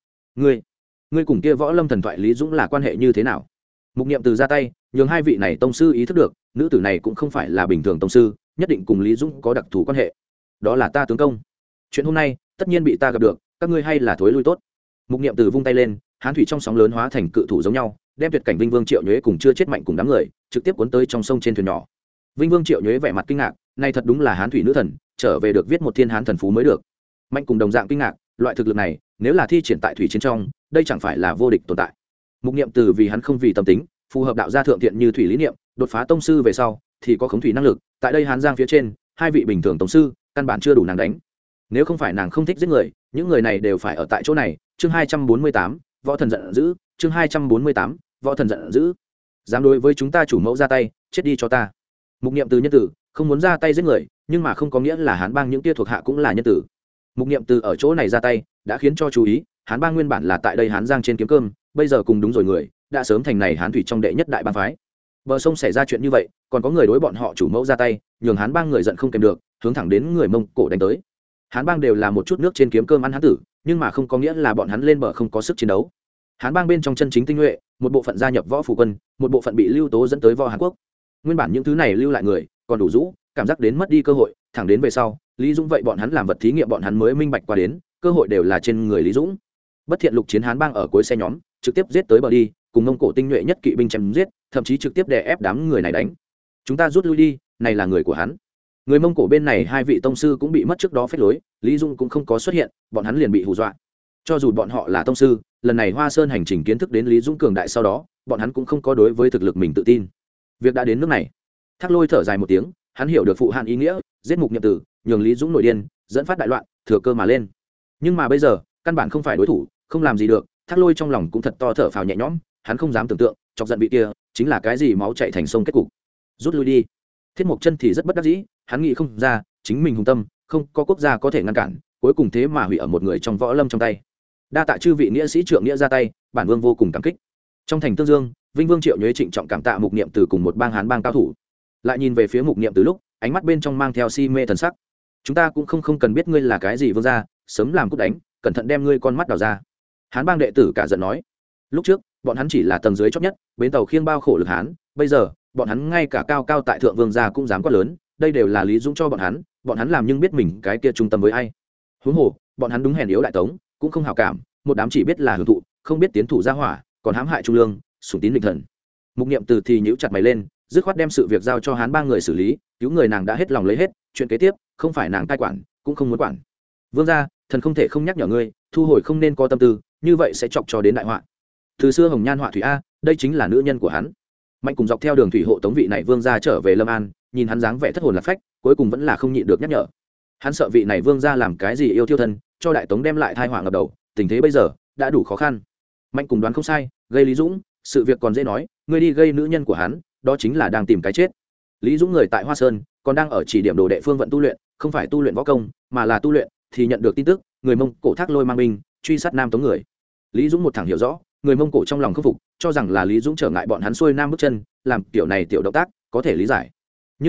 Ngươi cùng kia võ lâm thần thoại Lý Dũng là quan hệ như thế nào? Mục Niệm Từ ra tay, nhường hai vị này tông sư ý thức được, nữ tử này cũng không phải là bình thường tông sư, nhất định cùng Lý Dũng có đặc thù quan hệ. Đó là ta tướng công. Chuyện hôm nay, tất nhiên bị ta gặp được, các ngươi hay là thối lui tốt. Mục Niệm Từ vung tay lên, hán thủy trong sóng lớn hóa thành cự thủ giống nhau, đem tuyệt cảnh Vinh Vương Triệu Nhuế cùng chưa chết Mạnh cùng đám người trực tiếp cuốn tới trong sông trên thuyền nhỏ. Vinh Vương Triệu Nhuế vẻ mặt kinh ngạc, này thật đúng là hán thủy nữ thần, trở về được viết một thiên hán thần phú mới được. Mạnh cùng đồng dạng kinh ngạc, loại thực lực này, nếu là thi triển tại thủy chiến trong, đây chẳng phải là vô địch tồn tại. Mục Niệm Từ vì hắn không vì tâm tính, phù hợp đạo gia thượng thiện như thủy lý niệm, đột phá tông sư về sau, thì có khống thủy năng lực, tại đây Hán Giang phía trên, hai vị bình thường tông sư, căn bản chưa đủ nàng đánh. Nếu không phải nàng không thích giết người, những người này đều phải ở tại chỗ này. Chương 248, võ thần giận dữ, chương 248, võ thần giận dữ. Dám đối với chúng ta chủ mẫu ra tay, chết đi cho ta. Mục Niệm Từ nhân tử, không muốn ra tay giết người, nhưng mà không có nghĩa là Hán Bang những tia thuộc hạ cũng là nhân tử. Mục Niệm Từ ở chỗ này ra tay, đã khiến cho chú ý, Hán Bang nguyên bản là tại đây Hán Giang trên kiếm cơm, bây giờ cùng đúng rồi người, đã sớm thành này Hán thủy trong đệ nhất đại bang phái. Bờ sông xảy ra chuyện như vậy, còn có người đối bọn họ chủ mẫu ra tay, nhường Hán Bang người giận không kèm được, hướng thẳng đến người Mông Cổ đánh tới. Hán Bang đều là một chút nước trên kiếm cơm ăn hán tử, nhưng mà không có nghĩa là bọn hắn lên bờ không có sức chiến đấu. Hán Bang bên trong chân chính tinh nhuệ, một bộ phận gia nhập võ phủ quân, một bộ phận bị Lưu Tố dẫn tới võ Hán Quốc. Nguyên bản những thứ này lưu lại người, còn đủ rũ, cảm giác đến mất đi cơ hội, thẳng đến về sau, Lý Dũng vậy bọn hắn làm vật thí nghiệm bọn hắn mới minh bạch qua đến, cơ hội đều là trên người Lý Dũng. Bất thiện lục chiến Hán Bang ở cuối xe nhóm, trực tiếp giết tới bờ đi, cùng Mông Cổ tinh nhuệ nhất kỵ binh chém giết, thậm chí trực tiếp đè ép đám người này đánh. Chúng ta rút lui đi, này là người của hắn. Người Mông Cổ bên này hai vị tông sư cũng bị mất trước đó phép lối, Lý Dung cũng không có xuất hiện, bọn hắn liền bị hù dọa. Cho dù bọn họ là tông sư, lần này Hoa Sơn hành trình kiến thức đến Lý Dung cường đại sau đó, bọn hắn cũng không có đối với thực lực mình tự tin. Việc đã đến nước này, Thác Lôi thở dài một tiếng, hắn hiểu được phụ hạn ý nghĩa, giết Mục Niệm Tử, nhường Lý Dũng nổi điên, dẫn phát đại loạn, thừa cơ mà lên. Nhưng mà bây giờ, căn bản không phải đối thủ, không làm gì được. Thác Lôi trong lòng cũng thật to thở phào nhẹ nhõm, hắn không dám tưởng tượng, chọc giận vị kia, chính là cái gì máu chảy thành sông kết cục. Rút lui đi. Thiết Mộc Chân thì rất bất đắc dĩ, hắn nghĩ không ra, chính mình hùng tâm, không có quốc gia có thể ngăn cản, cuối cùng thế mà hủy ở một người trong võ lâm trong tay. Đa tạ chư vị nghĩa sĩ trượng nghĩa ra tay, bản vương vô cùng cảm kích. Trong thành Tương Dương, Vinh Vương Triệu Nhuế trịnh trọng cảm tạ Mục Niệm Từ cùng một bang Hán Bang cao thủ. Lại nhìn về phía Mục Niệm Từ lúc, ánh mắt bên trong mang theo si mê thần sắc. Chúng ta cũng không cần biết ngươi là cái gì vương gia, sớm làm cút đánh, cẩn thận đem ngươi con mắt đào ra. Hán Bang đệ tử cả giận nói. Lúc trước, bọn hắn chỉ là tầng dưới chót nhất, bến tàu khiêng bao khổ lực Hán, bây giờ, bọn hắn ngay cả cao cao tại thượng vương gia cũng dám quát lớn, đây đều là Lý Dũng cho bọn hắn làm nhưng biết mình cái kia trung tâm với ai. Huống hồ, bọn hắn đúng hèn yếu đại tống, cũng không hảo cảm, một đám chỉ biết là hưởng thụ, không biết tiến thủ ra hỏa, còn hãm hại trung lương, sủng tín định thần. Mục Niệm Từ thì nhíu chặt mày lên, dứt khoát đem sự việc giao cho Hán Bang người xử lý, cứu người nàng đã hết lòng lấy hết, chuyện kế tiếp không phải nàng cai quản, cũng không muốn quản. Vương gia, thần không thể không nhắc nhở ngươi, thu hồi không nên có tâm tư, như vậy sẽ chọc cho đến đại họa. Từ xưa hồng nhan họa thủy a, đây chính là nữ nhân của hắn. Mạnh cùng dọc theo đường thủy hộ tống vị này vương gia trở về Lâm An, nhìn hắn dáng vẻ thất hồn lạc phách, cuối cùng vẫn là không nhịn được nhắc nhở. Hắn sợ vị này vương gia làm cái gì yêu thiêu thân, cho đại tống đem lại tai họa ngập đầu, tình thế bây giờ đã đủ khó khăn. Mạnh cùng đoán không sai, gây Lý Dũng, sự việc còn dễ nói, ngươi đi gây nữ nhân của hắn, đó chính là đang tìm cái chết. Lý Dũng người tại Hoa Sơn, còn đang ở chỉ điểm đồ đệ phương vận tu luyện, không phải tu luyện võ công, mà là tu luyện, thì nhận được tin tức, người Mông Cổ Thác Lôi mang binh, truy sát Nam Tống người. Lý Dũng một thẳng hiểu rõ, người Mông Cổ trong lòng không phục, cho rằng là Lý Dũng trở ngại bọn hắn xuôi nam bước chân, làm kiểu này tiểu động tác, có thể lý giải. Nhưng mà,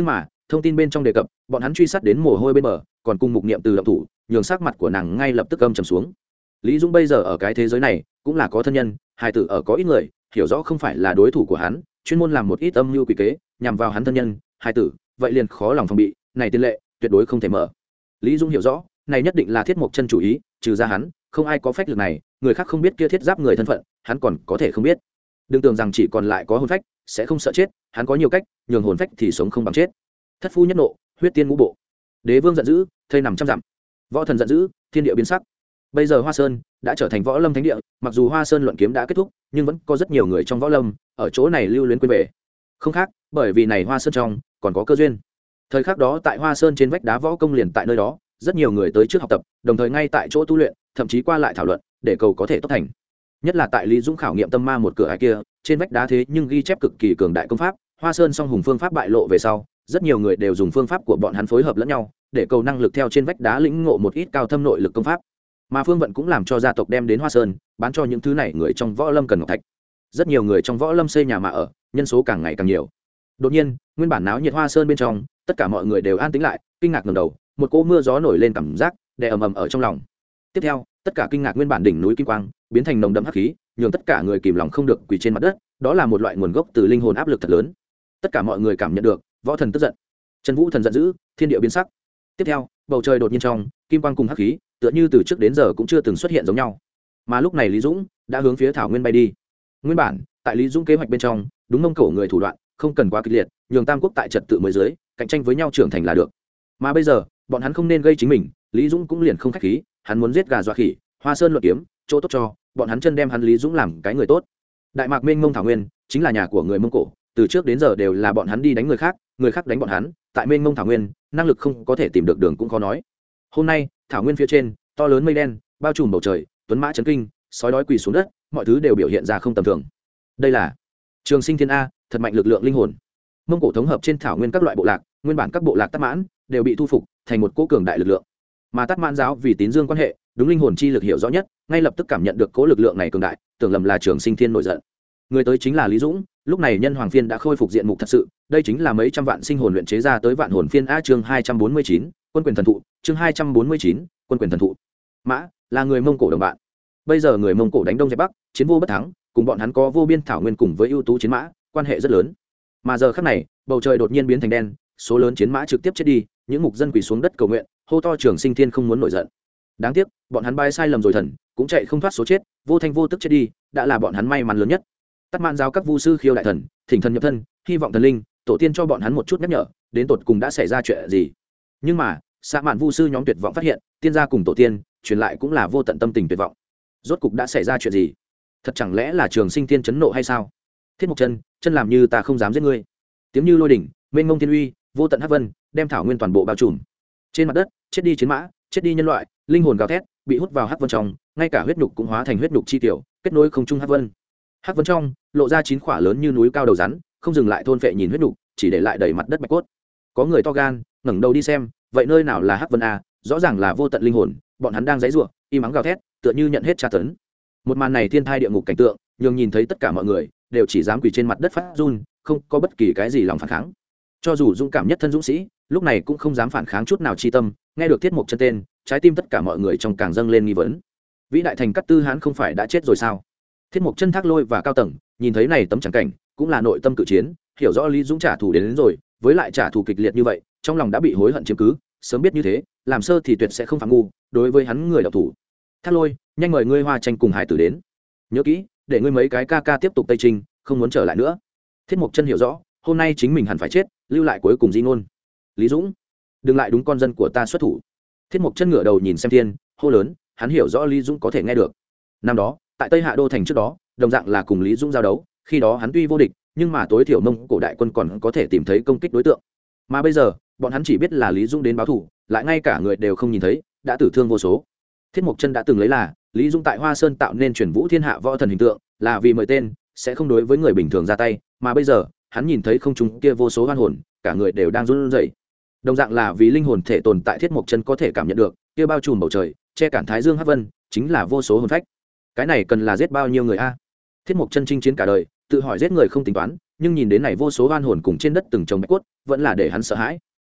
thông tin bên trong đề cập bọn hắn truy sát đến mồ hôi bên bờ, còn cùng Mục Niệm Từ động thủ, nhường sắc mặt của nàng ngay lập tức âm trầm xuống. Lý Dũng bây giờ ở cái thế giới này cũng là có thân nhân, hài tử ở có ít người hiểu rõ không phải là đối thủ của hắn, chuyên môn làm một ít âm mưu quỷ kế nhằm vào hắn thân nhân hài tử, vậy liền khó lòng phòng bị, này tiền lệ tuyệt đối không thể mở. Lý Dũng hiểu rõ này nhất định là Thiết Mộc Chân chủ ý, trừ ra hắn không ai có phách lực này, người khác không biết kia thiết giáp người thân phận, hắn còn có thể không biết. Đừng tưởng rằng chỉ còn lại có hồn phách sẽ không sợ chết, hắn có nhiều cách nhường hồn phách thì sống không bằng chết. Thất phu nhất nộ, huyết tiên ngũ bộ. Đế vương giận dữ, thây nằm trăm dặm. Võ thần giận dữ, thiên địa biến sắc. Bây giờ Hoa Sơn đã trở thành võ lâm thánh địa, mặc dù Hoa Sơn luận kiếm đã kết thúc, nhưng vẫn có rất nhiều người trong võ lâm ở chỗ này lưu luyến quên về. Không khác, bởi vì này Hoa Sơn trong còn có cơ duyên. Thời khắc đó tại Hoa Sơn trên vách đá võ công liền tại nơi đó, rất nhiều người tới trước học tập, đồng thời ngay tại chỗ tu luyện, thậm chí qua lại thảo luận, để cầu có thể tốt thành. Nhất là tại Lý Dũng khảo nghiệm tâm ma một cửa ải kia, trên vách đá thế nhưng ghi chép cực kỳ cường đại công pháp, Hoa Sơn song hùng phương pháp bại lộ về sau, rất nhiều người đều dùng phương pháp của bọn hắn phối hợp lẫn nhau, để cầu năng lực theo trên vách đá lĩnh ngộ một ít cao thâm nội lực công pháp. Mà Phương Vận cũng làm cho gia tộc đem đến Hoa Sơn, bán cho những thứ này người trong võ lâm cần ngọc thạch. Rất nhiều người trong võ lâm xây nhà mà ở, nhân số càng ngày càng nhiều. Đột nhiên, nguyên bản náo nhiệt Hoa Sơn bên trong, tất cả mọi người đều an tĩnh lại, kinh ngạc ngẩng đầu, một cỗ mưa gió nổi lên cảm giác đè ầm ầm ở trong lòng. Tiếp theo, tất cả kinh ngạc nguyên bản đỉnh núi kim quang biến thành nồng đậm hắc khí, nhường tất cả người kìm lòng không được quỳ trên mặt đất, đó là một loại nguồn gốc từ linh hồn áp lực thật lớn. Tất cả mọi người cảm nhận được, võ thần tức giận, Trần Vũ thần giận dữ, thiên địa biến sắc. Tiếp theo, bầu trời đột nhiên trong, kim quang cùng hắc khí, tựa như từ trước đến giờ cũng chưa từng xuất hiện giống nhau. Mà lúc này Lý Dũng đã hướng phía Thảo Nguyên bay đi. Nguyên bản, tại Lý Dũng kế hoạch bên trong, đúng Mông Cổ người thủ đoạn, không cần quá kịch liệt, nhường tam quốc tại trật tự mới dưới, cạnh tranh với nhau trưởng thành là được. Mà bây giờ, bọn hắn không nên gây chính mình, Lý Dũng cũng liền không khách khí, hắn muốn giết gà dọa khỉ, Hoa Sơn luận kiếm, chỗ tốt cho, bọn hắn chân đem hắn Lý Dũng làm cái người tốt. Đại Mạc Mênh Mông Thảo Nguyên, chính là nhà của người Mông Cổ, từ trước đến giờ đều là bọn hắn đi đánh người khác đánh bọn hắn, tại Mênh Mông Thảo Nguyên, năng lực không có thể tìm được đường cũng khó nói. Hôm nay, Thảo Nguyên phía trên, to lớn mây đen, bao trùm bầu trời, tuấn mã chấn kinh, sói đói quỳ xuống đất, mọi thứ đều biểu hiện ra không tầm thường. Đây là Trường Sinh Thiên A, thật mạnh lực lượng linh hồn. Mông Cổ thống hợp trên Thảo Nguyên các loại bộ lạc, nguyên bản các bộ lạc Tát Mãn đều bị thu phục thành một cỗ cường đại lực lượng. Mà Tát Mãn giáo vì tín dương quan hệ, đúng linh hồn chi lực hiểu rõ nhất, ngay lập tức cảm nhận được cỗ lực lượng này cường đại, tưởng lầm là Trường Sinh Thiên nổi giận. Người tới chính là Lý Dũng, lúc này Nhân Hoàng Phiên đã khôi phục diện mục thật sự, đây chính là mấy trăm vạn sinh hồn luyện chế ra tới Vạn Hồn Phiên A chương 249, Quân quyền thần thụ, chương 249, Quân quyền thần thụ. Mã là người Mông Cổ đồng bạn. Bây giờ người Mông Cổ đánh Đông dẹp Bắc, chiến vô bất thắng, cùng bọn hắn có vô biên thảo nguyên cùng với ưu tú chiến mã, quan hệ rất lớn. Mà giờ khắc này, bầu trời đột nhiên biến thành đen, số lớn chiến mã trực tiếp chết đi, những mục dân quỳ xuống đất cầu nguyện, hô to Trường Sinh Thiên không muốn nổi giận. Đáng tiếc, bọn hắn bay sai lầm rồi thần, cũng chạy không thoát số chết, vô thanh vô tức chết đi, đã là bọn hắn may mắn lớn nhất. Tát Mãn giáo các vu sư khiêu đại thần, thỉnh thần nhập thân, hy vọng thần linh, tổ tiên cho bọn hắn một chút nhắc nhở, đến tột cùng đã xảy ra chuyện gì. Nhưng mà, Sa Mạn vu sư nhóm tuyệt vọng phát hiện, tiên gia cùng tổ tiên, truyền lại cũng là vô tận tâm tình tuyệt vọng. Rốt cục đã xảy ra chuyện gì? Thật chẳng lẽ là Trường Sinh Thiên chấn nộ hay sao? Thiết Mộc Chân, chân làm như ta không dám giết ngươi. Tiếng như lôi đỉnh, mênh mông thiên uy, vô tận hắc vân, đem thảo nguyên toàn bộ bao trùm. Trên mặt đất, chết đi chiến mã, chết đi nhân loại, linh hồn gào thét, bị hút vào hắc vân trong, ngay cả huyết nhục cũng hóa thành huyết nhục chi tiểu, kết nối không trung hắc vân. Hắc vân trong, lộ ra chín khỏa lớn như núi cao đầu rắn, không dừng lại thôn phệ nhìn huyết nhục, chỉ để lại đầy mặt đất bạch cốt. Có người to gan, ngẩng đầu đi xem, vậy nơi nào là hắc vân a? Rõ ràng là vô tận linh hồn, bọn hắn đang giãy giụa, im ắng gào thét, tựa như nhận hết tra tấn. Một màn này thiên thai địa ngục cảnh tượng, nhưng nhìn thấy tất cả mọi người đều chỉ dám quỳ trên mặt đất phát run, không có bất kỳ cái gì lòng phản kháng. Cho dù dũng cảm nhất thân dũng sĩ, lúc này cũng không dám phản kháng chút nào chi tâm. Nghe được Thiết Mộc Chân tên, trái tim tất cả mọi người trong càng dâng lên nghi vấn. Vĩ đại thành Cát Tư Hán không phải đã chết rồi sao? Thiết Mộc Chân Thác Lôi và Cao Tầng nhìn thấy này tấm trắng cảnh, cũng là nội tâm cự chiến, hiểu rõ Lý Dũng trả thù đến rồi, với lại trả thù kịch liệt như vậy, trong lòng đã bị hối hận chiếm cứ, sớm biết như thế, làm sơ thì tuyệt sẽ không phạm ngu, đối với hắn người đạo thủ. Thác Lôi, nhanh mời ngươi Hoa Tranh cùng Hải Tử đến. Nhớ kỹ, để ngươi mấy cái ca ca tiếp tục tây trình, không muốn trở lại nữa. Thiết Mộc Chân hiểu rõ, hôm nay chính mình hẳn phải chết, lưu lại cuối cùng di ngôn. Lý Dũng, đừng lại đúng con dân của ta xuất thủ. Thiết Mộc Chân ngửa đầu nhìn xem thiên, hô lớn, hắn hiểu rõ Lý Dũng có thể nghe được. Năm đó, tại Tây Hạ đô thành trước đó, đồng dạng là cùng Lý Dũng giao đấu, khi đó hắn tuy vô địch, nhưng mà tối thiểu Mông Cổ đại quân còn có thể tìm thấy công kích đối tượng. Mà bây giờ, bọn hắn chỉ biết là Lý Dũng đến báo thù, lại ngay cả người đều không nhìn thấy, đã tử thương vô số. Thiết Mộc Chân đã từng lấy là Lý Dũng tại Hoa Sơn tạo nên truyền vũ thiên hạ võ thần hình tượng, là vì mời tên, sẽ không đối với người bình thường ra tay, mà bây giờ, hắn nhìn thấy không trung kia vô số oan hồn, cả người đều đang run rẩy. Đồng dạng là vì linh hồn thể tồn tại, Thiết Mộc Chân có thể cảm nhận được, kia bao trùm bầu trời, che cản thái dương hắc vân, chính là vô số hồn phách. Cái này cần là giết bao nhiêu người a? Thiết Mộc Chân chinh chiến cả đời, tự hỏi giết người không tính toán, nhưng nhìn đến này vô số oan hồn cùng trên đất từng chồng bạch cốt, vẫn là để hắn sợ hãi.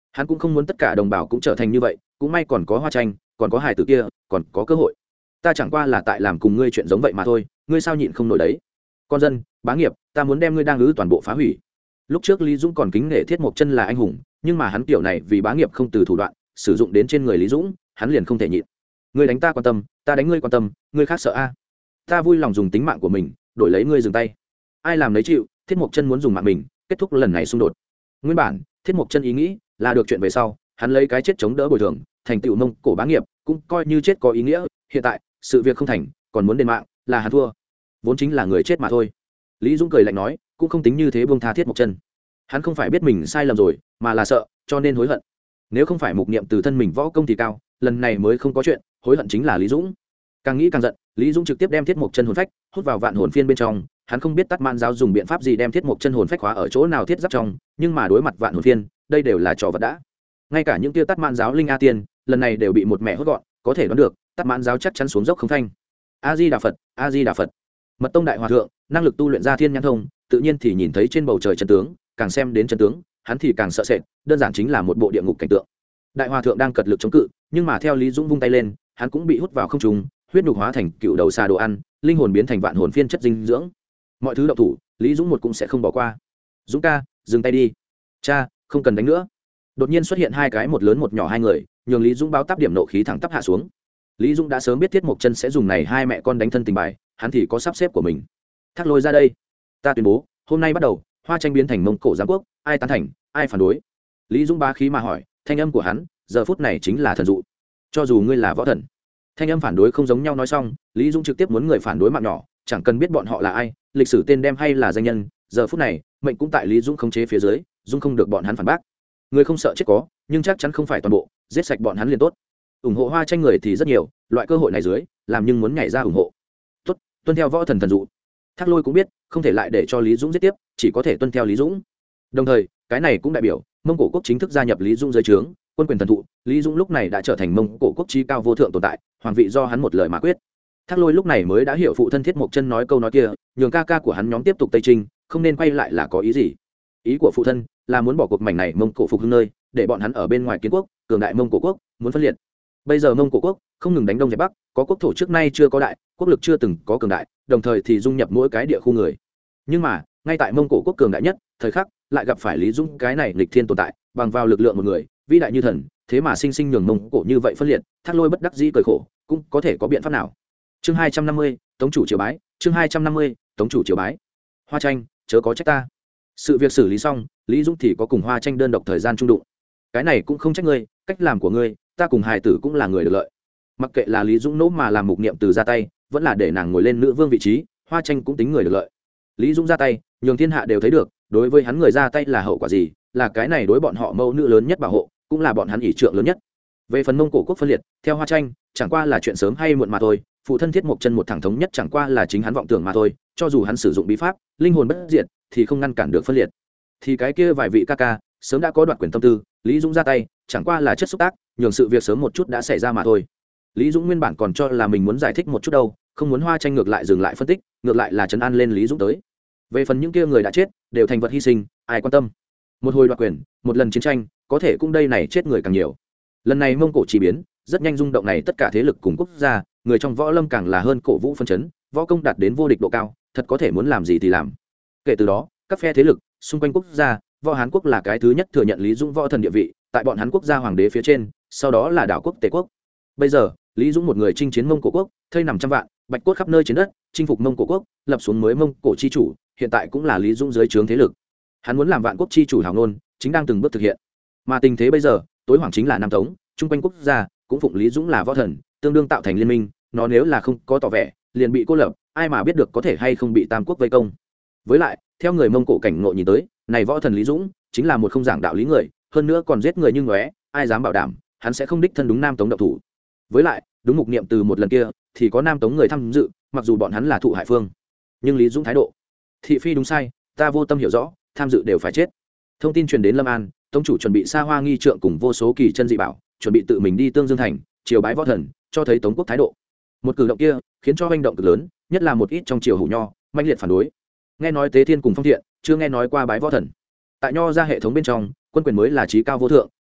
hắn cũng không muốn tất cả đồng bào cũng trở thành như vậy, cũng may còn có Hoa Tranh, còn có hài tử kia, còn có cơ hội. Ta chẳng qua là tại làm cùng ngươi chuyện giống vậy mà thôi, ngươi sao nhịn không nổi đấy? Con dân, bá nghiệp, ta muốn đem ngươi đang ứ toàn bộ phá hủy. Lúc trước Lý Dũng còn kính nể Thiết Mộc Chân là anh hùng, nhưng mà hắn kiểu này vì bá nghiệp không từ thủ đoạn, sử dụng đến trên người Lý Dũng, hắn liền không thể nhịn. Ngươi đánh ta quan tâm, ta đánh ngươi quan tâm, ngươi khác sợ a? Ta vui lòng dùng tính mạng của mình đổi lấy ngươi dừng tay. Ai làm lấy chịu? Thiết Mộc Chân muốn dùng mạng mình kết thúc lần này xung đột. Nguyên bản Thiết Mộc Chân ý nghĩ là được chuyện về sau, hắn lấy cái chết chống đỡ bồi thường, thành tựu Mông Cổ bá nghiệp, cũng coi như chết có ý nghĩa. Hiện tại sự việc không thành, còn muốn đền mạng, là hắn thua, vốn chính là người chết mà thôi. Lý Dũng cười lạnh nói, cũng không tính như thế buông tha Thiết Mộc Chân. Hắn không phải biết mình sai lầm rồi, mà là sợ, cho nên hối hận. Nếu không phải Mục Niệm từ thân mình võ công thì cao, lần này mới không có chuyện, hối hận chính là Lý Dũng. Càng nghĩ càng giận, Lý Dũng trực tiếp đem Thiết Mộc Chân hồn phách hút vào vạn hồn phiên bên trong. Hắn không biết Tát Man giáo dùng biện pháp gì đem Thiết Mộc Chân hồn phách khóa ở chỗ nào thiết giáp trong, nhưng mà đối mặt vạn hồn phiên, đây đều là trò vật đã. Ngay cả những tiêu Tát Man giáo linh a tiên, lần này đều bị một mẹ hốt gọn, có thể đoán được, Tát Man giáo chắc chắn xuống dốc không thanh. A Di Đà Phật, A Di Đà Phật. Mật tông đại hòa thượng, năng lực tu luyện ra thiên nhãn thông, tự nhiên thì nhìn thấy trên bầu trời chân tướng, càng xem đến chân tướng, hắn thì càng sợ sệt, đơn giản chính là một bộ địa ngục cảnh tượng. Đại hòa thượng đang cật lực chống cự, nhưng mà theo Lý Dũng vung tay lên, hắn cũng bị hút vào không trung, huyết nhục hóa thành cựu đầu xà đồ ăn, linh hồn biến thành vạn hồn phiên chất dinh dưỡng. Mọi thứ động thủ, Lý Dũng một cũng sẽ không bỏ qua. Dũng ca, dừng tay đi. Cha, không cần đánh nữa. Đột nhiên xuất hiện hai cái một lớn một nhỏ hai người, nhường Lý Dũng báo táp điểm nộ khí thẳng tắp hạ xuống. Lý Dũng đã sớm biết Thiết Mộc Chân sẽ dùng này hai mẹ con đánh thân tình bài, hắn thì có sắp xếp của mình. Thác Lôi ra đây, ta tuyên bố, hôm nay bắt đầu, Hoa Tranh biến thành Mông Cổ giám quốc, ai tán thành, ai phản đối. Lý Dũng bá khí mà hỏi, thanh âm của hắn, giờ phút này chính là thần dụ. Cho dù ngươi là võ thần. Thanh âm phản đối không giống nhau nói xong, Lý Dũng trực tiếp muốn người phản đối mạng nhỏ, chẳng cần biết bọn họ là ai, lịch sử tên đem hay là danh nhân, giờ phút này, mệnh cũng tại Lý Dũng khống chế phía dưới, Dũng không được bọn hắn phản bác. Người không sợ chết có, nhưng chắc chắn không phải toàn bộ, giết sạch bọn hắn liền tốt. Ủng hộ Hoa Tranh người thì rất nhiều, loại cơ hội này dưới, làm nhưng muốn nhảy ra ủng hộ. Tốt, tuân theo võ thần thần dụ. Thác Lôi cũng biết, không thể lại để cho Lý Dũng giết tiếp, chỉ có thể tuân theo Lý Dũng. Đồng thời, cái này cũng đại biểu Mông Cổ quốc chính thức gia nhập Lý Dũng dưới trướng, quân quyền thần thụ. Lý Dũng lúc này đã trở thành Mông Cổ quốc chí cao vô thượng tồn tại, hoàng vị do hắn một lời mà quyết. Thác Lôi lúc này mới đã hiểu phụ thân Thiết Mộc Chân nói câu nói kia, nhường ca ca của hắn nhóm tiếp tục tây trinh, không nên quay lại là có ý gì. Ý của phụ thân là muốn bỏ cuộc mảnh này Mông Cổ phục hưng nơi, để bọn hắn ở bên ngoài kiến quốc, cường đại Mông Cổ quốc, muốn phân liệt. Bây giờ Mông Cổ quốc không ngừng đánh đông dẹp bắc, có quốc thổ trước nay chưa có đại, quốc lực chưa từng có cường đại, đồng thời thì dung nhập mỗi cái địa khu người. Nhưng mà, ngay tại Mông Cổ quốc cường đại nhất thời khắc, lại gặp phải Lý Dũng cái này nghịch thiên tồn tại, bằng vào lực lượng một người, vĩ đại như thần, thế mà sinh sinh nhường Mông Cổ như vậy phân liệt. Thác Lôi bất đắc dĩ cười khổ, cũng có thể có biện pháp nào. Chương 250, Tống chủ triều bái, chương 250, Tống chủ triều bái. Hoa Tranh, chớ có trách ta. Sự việc xử lý xong, Lý Dũng thì có cùng Hoa Tranh đơn độc thời gian chung đụng. Cái này cũng không trách ngươi, cách làm của ngươi, ta cùng hài tử cũng là người được lợi. Mặc kệ là Lý Dũng nỗ mà làm Mục Niệm từ ra tay, vẫn là để nàng ngồi lên nữ vương vị trí, Hoa Tranh cũng tính người được lợi. Lý Dũng ra tay, nhường thiên hạ đều thấy được, đối với hắn người ra tay là hậu quả gì, là cái này đối bọn họ mẫu nữ lớn nhất bảo hộ, cũng là bọn hắn ỷ trượng lớn nhất. Về phần Mông Cổ quốc phân liệt, theo Hoa Tranh, chẳng qua là chuyện sớm hay muộn mà thôi, phụ thân Thiết Mộc Chân một thẳng thống nhất chẳng qua là chính hắn vọng tưởng mà thôi, cho dù hắn sử dụng bí pháp, linh hồn bất diệt, thì không ngăn cản được phân liệt. Thì cái kia vài vị ca ca, sớm đã có đoạt quyền tâm tư, Lý Dũng ra tay, chẳng qua là chất xúc tác, nhường sự việc sớm một chút đã xảy ra mà thôi. Lý Dũng nguyên bản còn cho là mình muốn giải thích một chút đâu, không muốn Hoa Tranh ngược lại dừng lại phân tích, ngược lại là trấn an lên Lý Dũng tới. Về phần những kia người đã chết, đều thành vật hy sinh, ai quan tâm. Một hồi đoạt quyền, một lần chiến tranh, có thể cũng đây này chết người càng nhiều. Lần này Mông Cổ chỉ biến, rất nhanh rung động này tất cả thế lực cùng quốc gia, người trong võ lâm càng là hơn cổ vũ phân chấn, võ công đạt đến vô địch độ cao, thật có thể muốn làm gì thì làm. Kể từ đó, các phe thế lực xung quanh quốc gia, võ Hán quốc là cái thứ nhất thừa nhận Lý Dũng võ thần địa vị, tại bọn Hán quốc gia hoàng đế phía trên, sau đó là đảo quốc Tề quốc. Bây giờ, Lý Dũng một người chinh chiến Mông Cổ quốc, thây nằm trăm vạn, bạch cốt khắp nơi trên đất, chinh phục Mông Cổ quốc, lập xuống mới Mông Cổ chi chủ, hiện tại cũng là Lý Dũng dưới trướng thế lực. Hắn muốn làm vạn quốc chi chủ hào ngôn, chính đang từng bước thực hiện. Mà tình thế bây giờ, tối hoàng chính là Nam Tống, chung quanh quốc gia cũng phụng Lý Dũng là võ thần, tương đương tạo thành liên minh, nó nếu là không có tỏ vẻ, liền bị cô lập, ai mà biết được có thể hay không bị Tam quốc vây công. Với lại, theo người Mông Cổ cảnh ngộ nhìn tới, này võ thần Lý Dũng chính là một không giảng đạo lý người, hơn nữa còn giết người như ngóe, ai dám bảo đảm hắn sẽ không đích thân đúng Nam Tống động thủ. Với lại, đúng Mục Niệm từ một lần kia thì có Nam Tống người tham dự, mặc dù bọn hắn là thụ hại phương, nhưng Lý Dũng thái độ, thị phi đúng sai, ta vô tâm hiểu rõ, tham dự đều phải chết. Thông tin truyền đến Lâm An, tống chủ chuẩn bị xa hoa nghi trượng cùng vô số kỳ chân dị bảo, chuẩn bị tự mình đi Tương Dương thành triều bái võ thần, cho thấy Tống quốc thái độ. Một cử động kia khiến cho hành động cực lớn, nhất là một ít trong triều hủ nho manh liệt phản đối. Nghe nói Tế Thiên cùng Phong Thiện chưa nghe nói qua bái võ thần, tại nho ra hệ thống bên trong, quân quyền mới là trí cao vô thượng,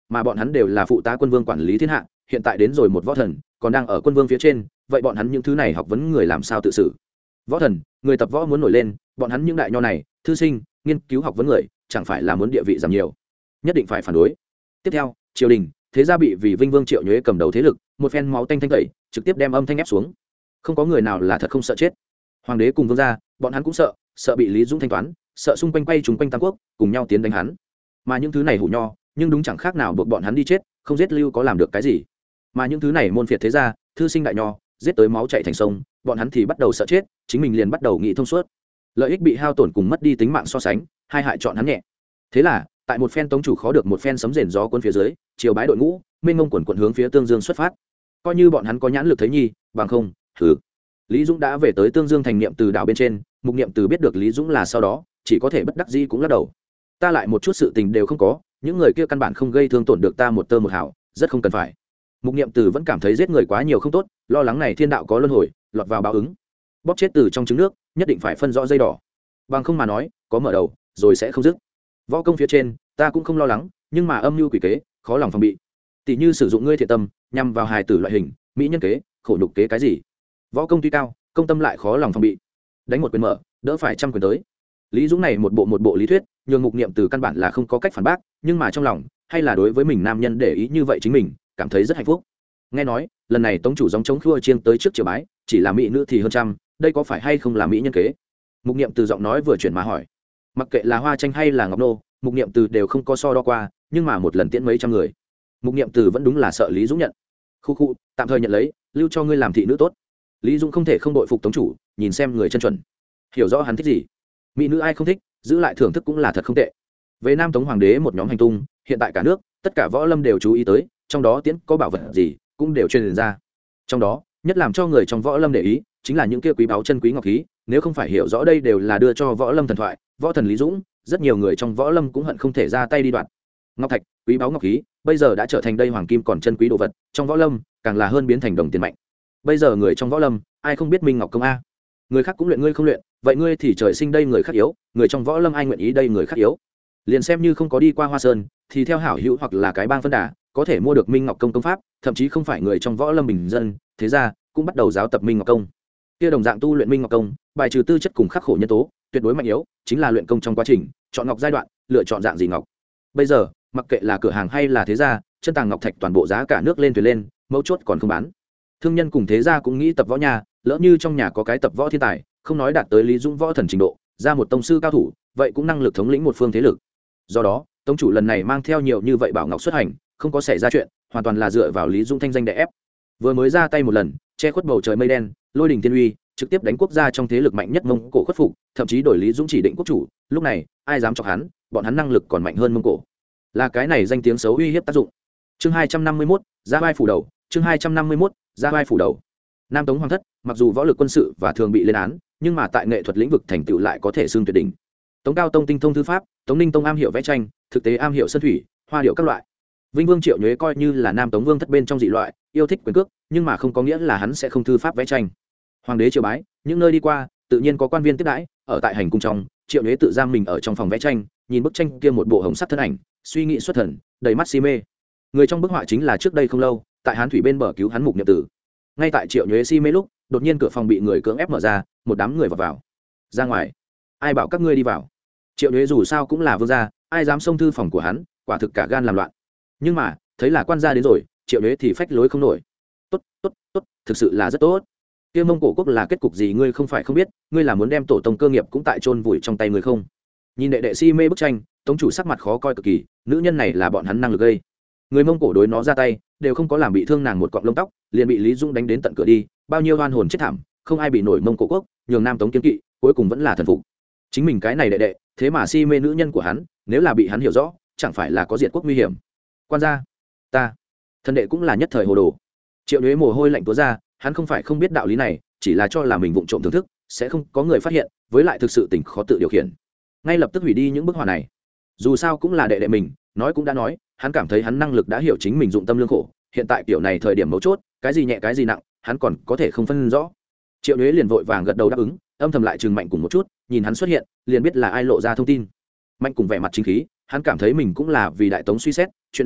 mà bọn hắn đều là phụ tá quân vương quản lý thiên hạ, hiện tại đến rồi một võ thần còn đang ở quân vương phía trên, vậy bọn hắn những thứ này học vấn người làm sao tự xử? Võ thần người tập võ muốn nổi lên, bọn hắn những đại nho này thư sinh nghiên cứu học vấn người chẳng phải là muốn địa vị giảm nhiều, nhất định phải phản đối. Tiếp theo triều đình thế gia bị vì Vinh Vương Triệu Nhuế cầm đầu thế lực một phen máu tanh thanh tẩy, trực tiếp đem âm thanh ép xuống. Không có người nào là thật không sợ chết. Hoàng đế cùng vương gia bọn hắn cũng sợ bị Lý Dũng thanh toán, sợ xung quanh quay chúng quanh Tam Quốc cùng nhau tiến đánh hắn. Mà những thứ này hủ nho nhưng đúng chẳng khác nào buộc bọn hắn đi chết, không giết lưu có làm được cái gì. Mà những thứ này môn phiệt thế gia thư sinh đại nho giết tới máu chảy thành sông, bọn hắn thì bắt đầu sợ chết, chính mình liền bắt đầu nghĩ thông suốt. Lợi ích bị hao tổn cùng mất đi tính mạng so sánh, hai hại chọn hắn nhẹ. Thế là tại một phen tống chủ khó được một phen sấm rền gió cuốn phía dưới, triều bái đội ngũ mênh mông quần quận hướng phía Tương Dương xuất phát. Coi như bọn hắn có nhãn lực thấy nhi, bằng không thử Lý Dũng đã về tới Tương Dương thành niệm từ đảo bên trên. Mục Niệm Từ biết được Lý Dũng là sau đó chỉ có thể bất đắc dĩ cũng lắc đầu. Ta lại một chút sự tình đều không có, những người kia căn bản không gây thương tổn được ta một tơ một hào, rất không cần phải. Mục Niệm Từ vẫn cảm thấy giết người quá nhiều không tốt, lo lắng này thiên đạo có luân hồi, lọt vào báo ứng. Bóp chết từ trong trứng nước, nhất định phải phân rõ dây đỏ. Bằng không mà nói, có mở đầu, rồi sẽ không dứt. Võ công phía trên, ta cũng không lo lắng, nhưng mà âm mưu quỷ kế, khó lòng phòng bị. Tỷ như sử dụng ngươi thiện tâm, nhằm vào hài tử loại hình, mỹ nhân kế, khổ nhục kế cái gì. Võ công tuy cao, công tâm lại khó lòng phòng bị. Đánh một quyền mở, đỡ phải trăm quyền tới. Lý Dũng này một bộ lý thuyết, nhường Mục Niệm Từ căn bản là không có cách phản bác, nhưng mà trong lòng, hay là đối với mình nam nhân để ý như vậy chính mình, cảm thấy rất hạnh phúc. Nghe nói, lần này tống chủ giống chống khua chiêng tới trước triều bái, chỉ là mỹ nữ thì hơn trăm, đây có phải hay không là mỹ nhân kế? Mục Niệm Từ giọng nói vừa chuyển mà hỏi. Mặc kệ là Hoa Tranh hay là Ngọc Nô, Mục Niệm Từ đều không có so đo qua, nhưng mà một lần tiễn mấy trăm người. Mục Niệm Từ vẫn đúng là sợ Lý Dũng nhận. Khu, tạm thời nhận lấy, lưu cho ngươi làm thị nữ tốt. Lý Dũng không thể không đội phục tống chủ, nhìn xem người chân chuẩn, hiểu rõ hắn thích gì. Mỹ nữ ai không thích, giữ lại thưởng thức cũng là thật không tệ. Về Nam Tống hoàng đế một nhóm hành tung, hiện tại cả nước tất cả võ lâm đều chú ý tới, trong đó tiễn có bảo vật gì cũng đều truyền ra. Trong đó nhất làm cho người trong võ lâm để ý chính là những kia quý báu chân quý ngọc khí, nếu không phải hiểu rõ đây đều là đưa cho võ lâm thần thoại võ thần Lý Dũng, rất nhiều người trong võ lâm cũng hận không thể ra tay đi đoạt. Ngọc thạch, quý báu ngọc khí bây giờ đã trở thành đây hoàng kim còn chân quý đồ vật, trong võ lâm càng là hơn biến thành đồng tiền mạnh. Bây giờ người trong võ lâm ai không biết Minh Ngọc công a? Người khác cũng luyện, ngươi không luyện, vậy ngươi thì trời sinh đây người khác yếu, người trong võ lâm ai nguyện ý đây người khác yếu? Liền xem như không có đi qua Hoa Sơn, thì theo hảo hữu hoặc là cái bang phân đà, có thể mua được Minh Ngọc công công pháp, thậm chí không phải người trong võ lâm bình dân, thế ra cũng bắt đầu giáo tập Minh Ngọc công. Kia đồng dạng tu luyện Minh Ngọc công, bài trừ tư chất cùng khắc khổ nhân tố, tuyệt đối mạnh yếu, chính là luyện công trong quá trình, chọn ngọc giai đoạn, lựa chọn dạng gì ngọc. Bây giờ, mặc kệ là cửa hàng hay là thế gia, chân tàng ngọc thạch toàn bộ giá cả nước lên thuyền lên, mấu chốt còn không bán. Thương nhân cùng thế gia cũng nghĩ tập võ nhà, lỡ như trong nhà có cái tập võ thiên tài, không nói đạt tới Lý Dũng võ thần trình độ, ra một tông sư cao thủ, vậy cũng năng lực thống lĩnh một phương thế lực. Do đó, tông chủ lần này mang theo nhiều như vậy bảo ngọc xuất hành, không có xảy ra chuyện, hoàn toàn là dựa vào Lý Dũng thanh danh đè ép. Vừa mới ra tay một lần, che khuất bầu trời mây đen, lôi đình thiên uy, trực tiếp đánh quốc gia trong thế lực mạnh nhất Mông Cổ khuất phục, thậm chí đổi Lý Dũng chỉ định quốc chủ, lúc này, ai dám chọc hắn, bọn hắn năng lực còn mạnh hơn Mông Cổ. Là cái này danh tiếng xấu uy hiếp tác dụng. Chương 251, ra vai phủ đầu, chương 251, ra vai phủ đầu. Nam Tống hoàng thất, mặc dù võ lực quân sự và thường bị lên án, nhưng mà tại nghệ thuật lĩnh vực thành tựu lại có thể xưng tuyệt đỉnh. Tống Cao Tông tinh thông thư pháp, Tống Ninh Tông am hiểu vẽ tranh, thực tế am hiểu sơn thủy, hoa điệu các loại. Vinh Vương Triệu Nhuế coi như là Nam Tống vương thất bên trong dị loại, yêu thích quyền cước, nhưng mà không có nghĩa là hắn sẽ không thư pháp vẽ tranh. Hoàng đế triều bái, những nơi đi qua, tự nhiên có quan viên tiếp đãi, ở tại hành cung trong, Triệu Nhuế tự giam mình ở trong phòng vẽ tranh, nhìn bức tranh kia một bộ hồng sắc thân ảnh, suy nghĩ xuất thần, đầy mắt si mê. Người trong bức họa chính là trước đây không lâu, tại Hán thủy bên bờ cứu hắn Mục Niệm Tử. Ngay tại Triệu Nhuế si mê lúc, đột nhiên cửa phòng bị người cưỡng ép mở ra, một đám người vào. Ra ngoài, ai bảo các ngươi đi vào? Triệu Nhuế dù sao cũng là vương gia, ai dám xông thư phòng của hắn, quả thực cả gan làm loạn. Nhưng mà thấy là quan gia đến rồi, Triệu Nhuế thì phách lối không nổi. Tốt, tốt, tốt, thực sự là rất tốt. Kia Mông Cổ quốc là kết cục gì ngươi không phải không biết, ngươi là muốn đem tổ tông cơ nghiệp cũng tại chôn vùi trong tay ngươi không? Nhìn đệ đệ si mê bức tranh, tống chủ sắc mặt khó coi cực kỳ, nữ nhân này là bọn hắn năng lực gây. Người Mông Cổ đối nó ra tay, đều không có làm bị thương nàng một cọng lông tóc, liền bị Lý Dũng đánh đến tận cửa đi, bao nhiêu oan hồn chết thảm, không ai bị nổi Mông Cổ quốc, nhường Nam Tống kiên kỵ, cuối cùng vẫn là thần phục. Chính mình cái này đệ đệ, thế mà si mê nữ nhân của hắn, nếu là bị hắn hiểu rõ, chẳng phải là có diệt quốc nguy hiểm. Quan gia, ta, thần đệ cũng là nhất thời hồ đồ. Triệu Nhuế mồ hôi lạnh túa ra, hắn không phải không biết đạo lý này, chỉ là cho là mình vụng trộm thưởng thức, sẽ không có người phát hiện, với lại thực sự tình khó tự điều khiển. Ngay lập tức hủy đi những bức họa này. Dù sao cũng là đệ đệ mình, nói cũng đã nói, hắn cảm thấy hắn năng lực đã hiểu chính mình dụng tâm lương khổ, hiện tại kiểu này thời điểm mấu chốt, cái gì nhẹ cái gì nặng, hắn còn có thể không phân rõ. Triệu Nhuế liền vội vàng gật đầu đáp ứng, âm thầm lại trừng Mạnh cùng một chút, nhìn hắn xuất hiện, liền biết là ai lộ ra thông tin. Mạnh cùng vẻ mặt chính khí, hắn cảm thấy mình cũng là vì đại tống suy xét, chuyện này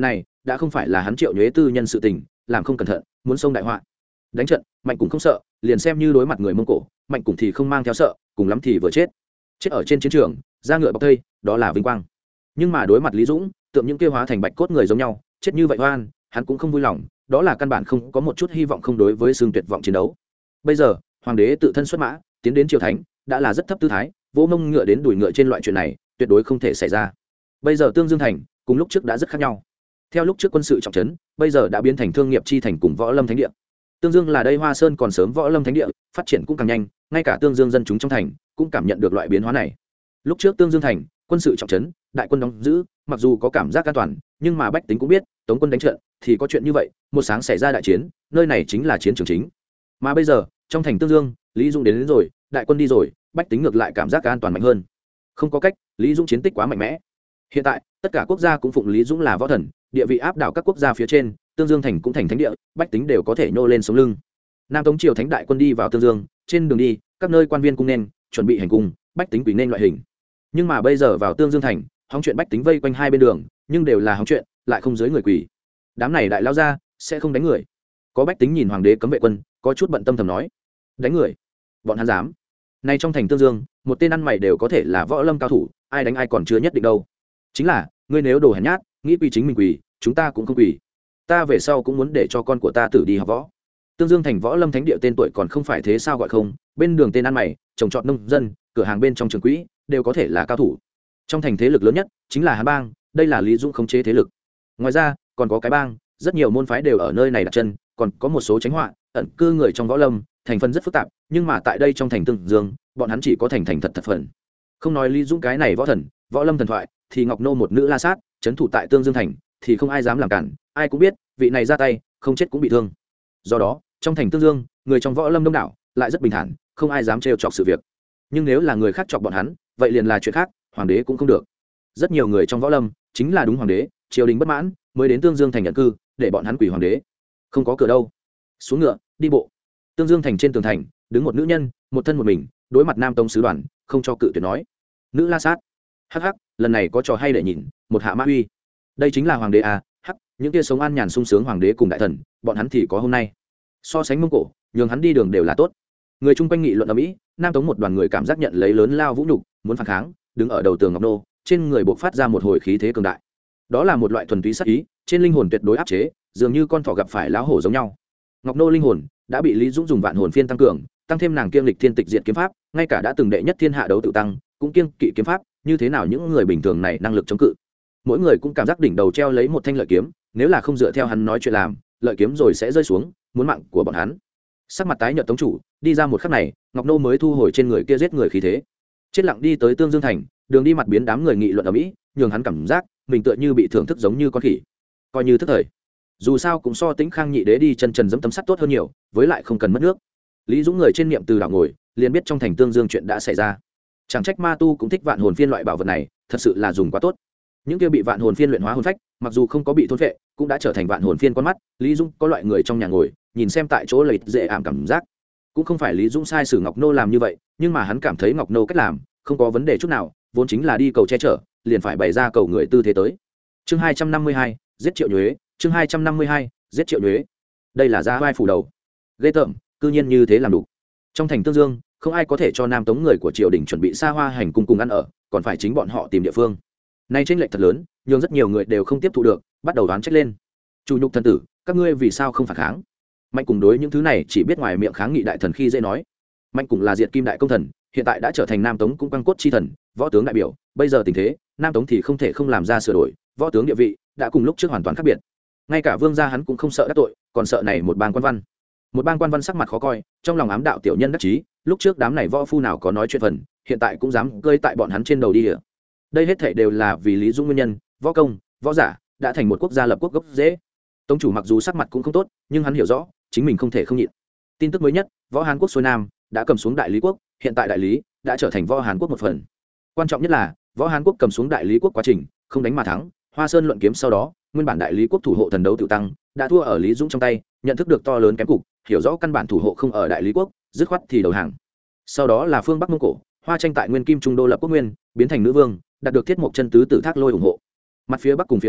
đã không phải là hắn Triệu Nhuế tư nhân sự tình, làm không cẩn thận muốn xông đại họa. Đánh trận Mạnh cũng không sợ, liền xem như đối mặt người Mông Cổ, Mạnh cũng thì không mang theo sợ, cùng lắm thì vừa chết ở trên chiến trường, ra ngựa bọc thây, đó là vinh quang. Nhưng mà đối mặt Lý Dũng, tượng những kia hóa thành bạch cốt người giống nhau, chết như vậy oan, hắn cũng không vui lòng, đó là căn bản không có một chút hy vọng không đối với xương tuyệt vọng chiến đấu. Bây giờ hoàng đế tự thân xuất mã tiến đến triều thánh, đã là rất thấp tư thái, vỗ mông ngựa đến đuổi ngựa trên loại chuyện này tuyệt đối không thể xảy ra. Bây giờ Tương Dương thành cùng lúc trước đã rất khác nhau. Theo lúc trước quân sự trọng trấn, bây giờ đã biến thành thương nghiệp chi thành cùng võ lâm thánh địa. Tương Dương là đây Hoa Sơn còn sớm võ lâm thánh địa, phát triển cũng càng nhanh, ngay cả Tương Dương dân chúng trong thành cũng cảm nhận được loại biến hóa này. Lúc trước Tương Dương thành quân sự trọng trấn, đại quân đóng giữ, mặc dù có cảm giác an toàn, nhưng mà bách tính cũng biết, Tống quân đánh trận thì có chuyện như vậy, một sáng xảy ra đại chiến, nơi này chính là chiến trường chính. Mà bây giờ trong thành Tương Dương, Lý Dung đến rồi, đại quân đi rồi, bách tính ngược lại cảm giác an toàn mạnh hơn. Không có cách, Lý Dung chiến tích quá mạnh mẽ. Hiện tại tất cả quốc gia cũng phụng Lý Dũng là võ thần, địa vị áp đảo các quốc gia phía trên, Tương Dương thành cũng thành thánh địa, bách tính đều có thể nhô lên sống lưng. Nam Tống triều thánh đại quân đi vào Tương Dương, trên đường đi, các nơi quan viên cung nên chuẩn bị hành cung, bách tính quỳ nên loại hình. Nhưng mà bây giờ vào Tương Dương thành, hóng chuyện bách tính vây quanh hai bên đường, nhưng đều là hóng chuyện, lại không dưới người quỳ. Đám này đại lao ra sẽ không đánh người. Có bách tính nhìn hoàng đế cấm vệ quân, có chút bận tâm thầm nói: đánh người? Bọn hắn dám? Nay trong thành Tương Dương, một tên ăn mày đều có thể là võ lâm cao thủ, ai đánh ai còn chưa nhất định đâu. Chính là, ngươi nếu đồ hèn nhát, nghĩ quỳ chính mình quỳ, chúng ta cũng không quỳ. Ta về sau cũng muốn để cho con của ta tử đi học võ. Tương Dương thành võ lâm thánh địa tên tuổi còn không phải thế sao gọi không, bên đường tên ăn mày, trồng trọt nông dân, cửa hàng bên trong trường quỹ đều có thể là cao thủ. Trong thành thế lực lớn nhất chính là Hán bang, đây là Lý Dũng khống chế thế lực. Ngoài ra còn có cái bang, rất nhiều môn phái đều ở nơi này đặt chân, còn có một số tránh họa ẩn cư người trong võ lâm, thành phần rất phức tạp, nhưng mà tại đây trong thành Tương Dương, bọn hắn chỉ có thành thật thật phần. Không nói Lý Dũng cái này võ thần, võ lâm thần thoại, thì Ngọc Nô một nữ la sát trấn thủ tại Tương Dương thành, thì không ai dám làm cản, ai cũng biết vị này ra tay không chết cũng bị thương. Do đó trong thành Tương Dương, người trong võ lâm đông đảo, lại rất bình thản, không ai dám trêu chọc sự việc. Nhưng nếu là người khác chọc bọn hắn, vậy liền là chuyện khác, hoàng đế cũng không được. Rất nhiều người trong võ lâm chính là đúng hoàng đế, triều đình bất mãn mới đến Tương Dương thành nhận cư, để bọn hắn quỳ hoàng đế. Không có cửa đâu, xuống ngựa đi bộ. Tương Dương thành trên tường thành đứng một nữ nhân, một thân một mình, đối mặt Nam Tông sứ đoàn, không cho cự tuyệt nói: nữ la sát, hắc hắc, lần này có trò hay để nhìn, một hạ mã uy. Đây chính là hoàng đế à? Hắc, những kia sống an nhàn sung sướng hoàng đế cùng đại thần, bọn hắn thì có hôm nay. So sánh Mông Cổ, nhường hắn đi đường đều là tốt. Người chung quanh nghị luận ở Mỹ, Nam Tống một đoàn người cảm giác nhận lấy lớn lao vũ nhục, muốn phản kháng, đứng ở đầu tường Ngọc Nô, trên người bộc phát ra một hồi khí thế cường đại. Đó là một loại thuần túy sát ý, trên linh hồn tuyệt đối áp chế, dường như con thỏ gặp phải lão hổ giống nhau. Ngọc Nô linh hồn đã bị Lý Dũng dùng vạn hồn phiên tăng cường, tăng thêm nàng kiêng lịch thiên tịch diệt kiếm pháp, ngay cả đã từng đệ nhất thiên hạ đấu tự tăng, cũng kiêng kỵ kiếm pháp, như thế nào những người bình thường này năng lực chống cự. Mỗi người cũng cảm giác đỉnh đầu treo lấy một thanh lợi kiếm, nếu là không dựa theo hắn nói chuyện làm, lợi kiếm rồi sẽ rơi xuống, muốn mạng của bọn hắn. Sắc mặt tái nhợt Tống chủ đi ra một khắc này, Ngọc Nô mới thu hồi trên người kia giết người khí thế, chết lặng đi tới Tương Dương thành, đường đi mặt biến đám người nghị luận ở Mỹ, nhường hắn cảm giác mình tựa như bị thưởng thức giống như con khỉ, coi như thức thời. Dù sao cũng so Tĩnh Khang nhị đế đi chân trần dẫm tấm sắt tốt hơn nhiều, với lại không cần mất nước. Lý Dũng người trên niệm từ đảo ngồi, liền biết trong thành Tương Dương chuyện đã xảy ra. Chẳng trách ma tu cũng thích vạn hồn phiên loại bảo vật này, thật sự là dùng quá tốt. Những kia bị vạn hồn phiên luyện hóa hồn phách, mặc dù không có bị thôn phệ, cũng đã trở thành vạn hồn phiên con mắt. Lý Dũng có loại người trong nhà ngồi, nhìn xem tại chỗ lợi dễ ảm cảm giác. Cũng không phải Lý Dũng sai sử Ngọc Nô làm như vậy, nhưng mà hắn cảm thấy Ngọc Nô cách làm không có vấn đề chút nào, vốn chính là đi cầu che chở, liền phải bày ra cầu người tư thế tới. Chương 252, giết Triệu Nhuế, chương 252, giết Triệu Nhuế. Đây là ra vai phủ đầu. Ghê tởm, cư nhiên như thế làm đủ. Trong thành Tương Dương, không ai có thể cho Nam Tống người của triều đình chuẩn bị xa hoa hành cung cùng ăn ở, còn phải chính bọn họ tìm địa phương. Nay chênh lệch thật lớn, nhưng rất nhiều người đều không tiếp thu được, bắt đầu đoán trách lên. Chủ nhục thần tử, các ngươi vì sao không phản kháng? Mạnh cùng đối những thứ này chỉ biết ngoài miệng kháng nghị đại thần khi dễ nói. Mạnh cùng là diệt kim đại công thần, hiện tại đã trở thành Nam Tống cũng quang cốt chi thần, võ tướng đại biểu, bây giờ tình thế, Nam Tống thì không thể không làm ra sửa đổi, võ tướng địa vị đã cùng lúc trước hoàn toàn khác biệt. Ngay cả vương gia hắn cũng không sợ đắc tội, còn sợ này một bang quan văn. Một bang quan văn sắc mặt khó coi, trong lòng ám đạo tiểu nhân đắc chí, lúc trước đám này võ phu nào có nói chuyện phần, hiện tại cũng dám cơi tại bọn hắn trên đầu đi địa. Đây hết thảy đều là vì Lý Dũng nguyên nhân, võ công, võ giả đã thành một quốc gia lập quốc gốc rễ. Tống chủ mặc dù sắc mặt cũng không tốt, nhưng hắn hiểu rõ, chính mình không thể không nhịn. Tin tức mới nhất, võ Hán quốc xuôi nam đã cầm xuống Đại Lý quốc, hiện tại Đại Lý đã trở thành võ Hán quốc một phần. Quan trọng nhất là, võ Hán quốc cầm xuống Đại Lý quốc quá trình, không đánh mà thắng, Hoa Sơn luận kiếm sau đó, nguyên bản Đại Lý quốc thủ hộ thần đấu tự tăng, đã thua ở Lý Dũng trong tay, nhận thức được to lớn kém cục, hiểu rõ căn bản thủ hộ không ở Đại Lý quốc, dứt khoát thì đầu hàng. Sau đó là phương Bắc Mông Cổ, Hoa Tranh tại Nguyên Kim Trung đô lập quốc nguyên, biến thành nữ vương, đạt được Thiết Mộc Chân tứ tử Thác Lôi ủng hộ. Mặt phía bắc cùng phía tây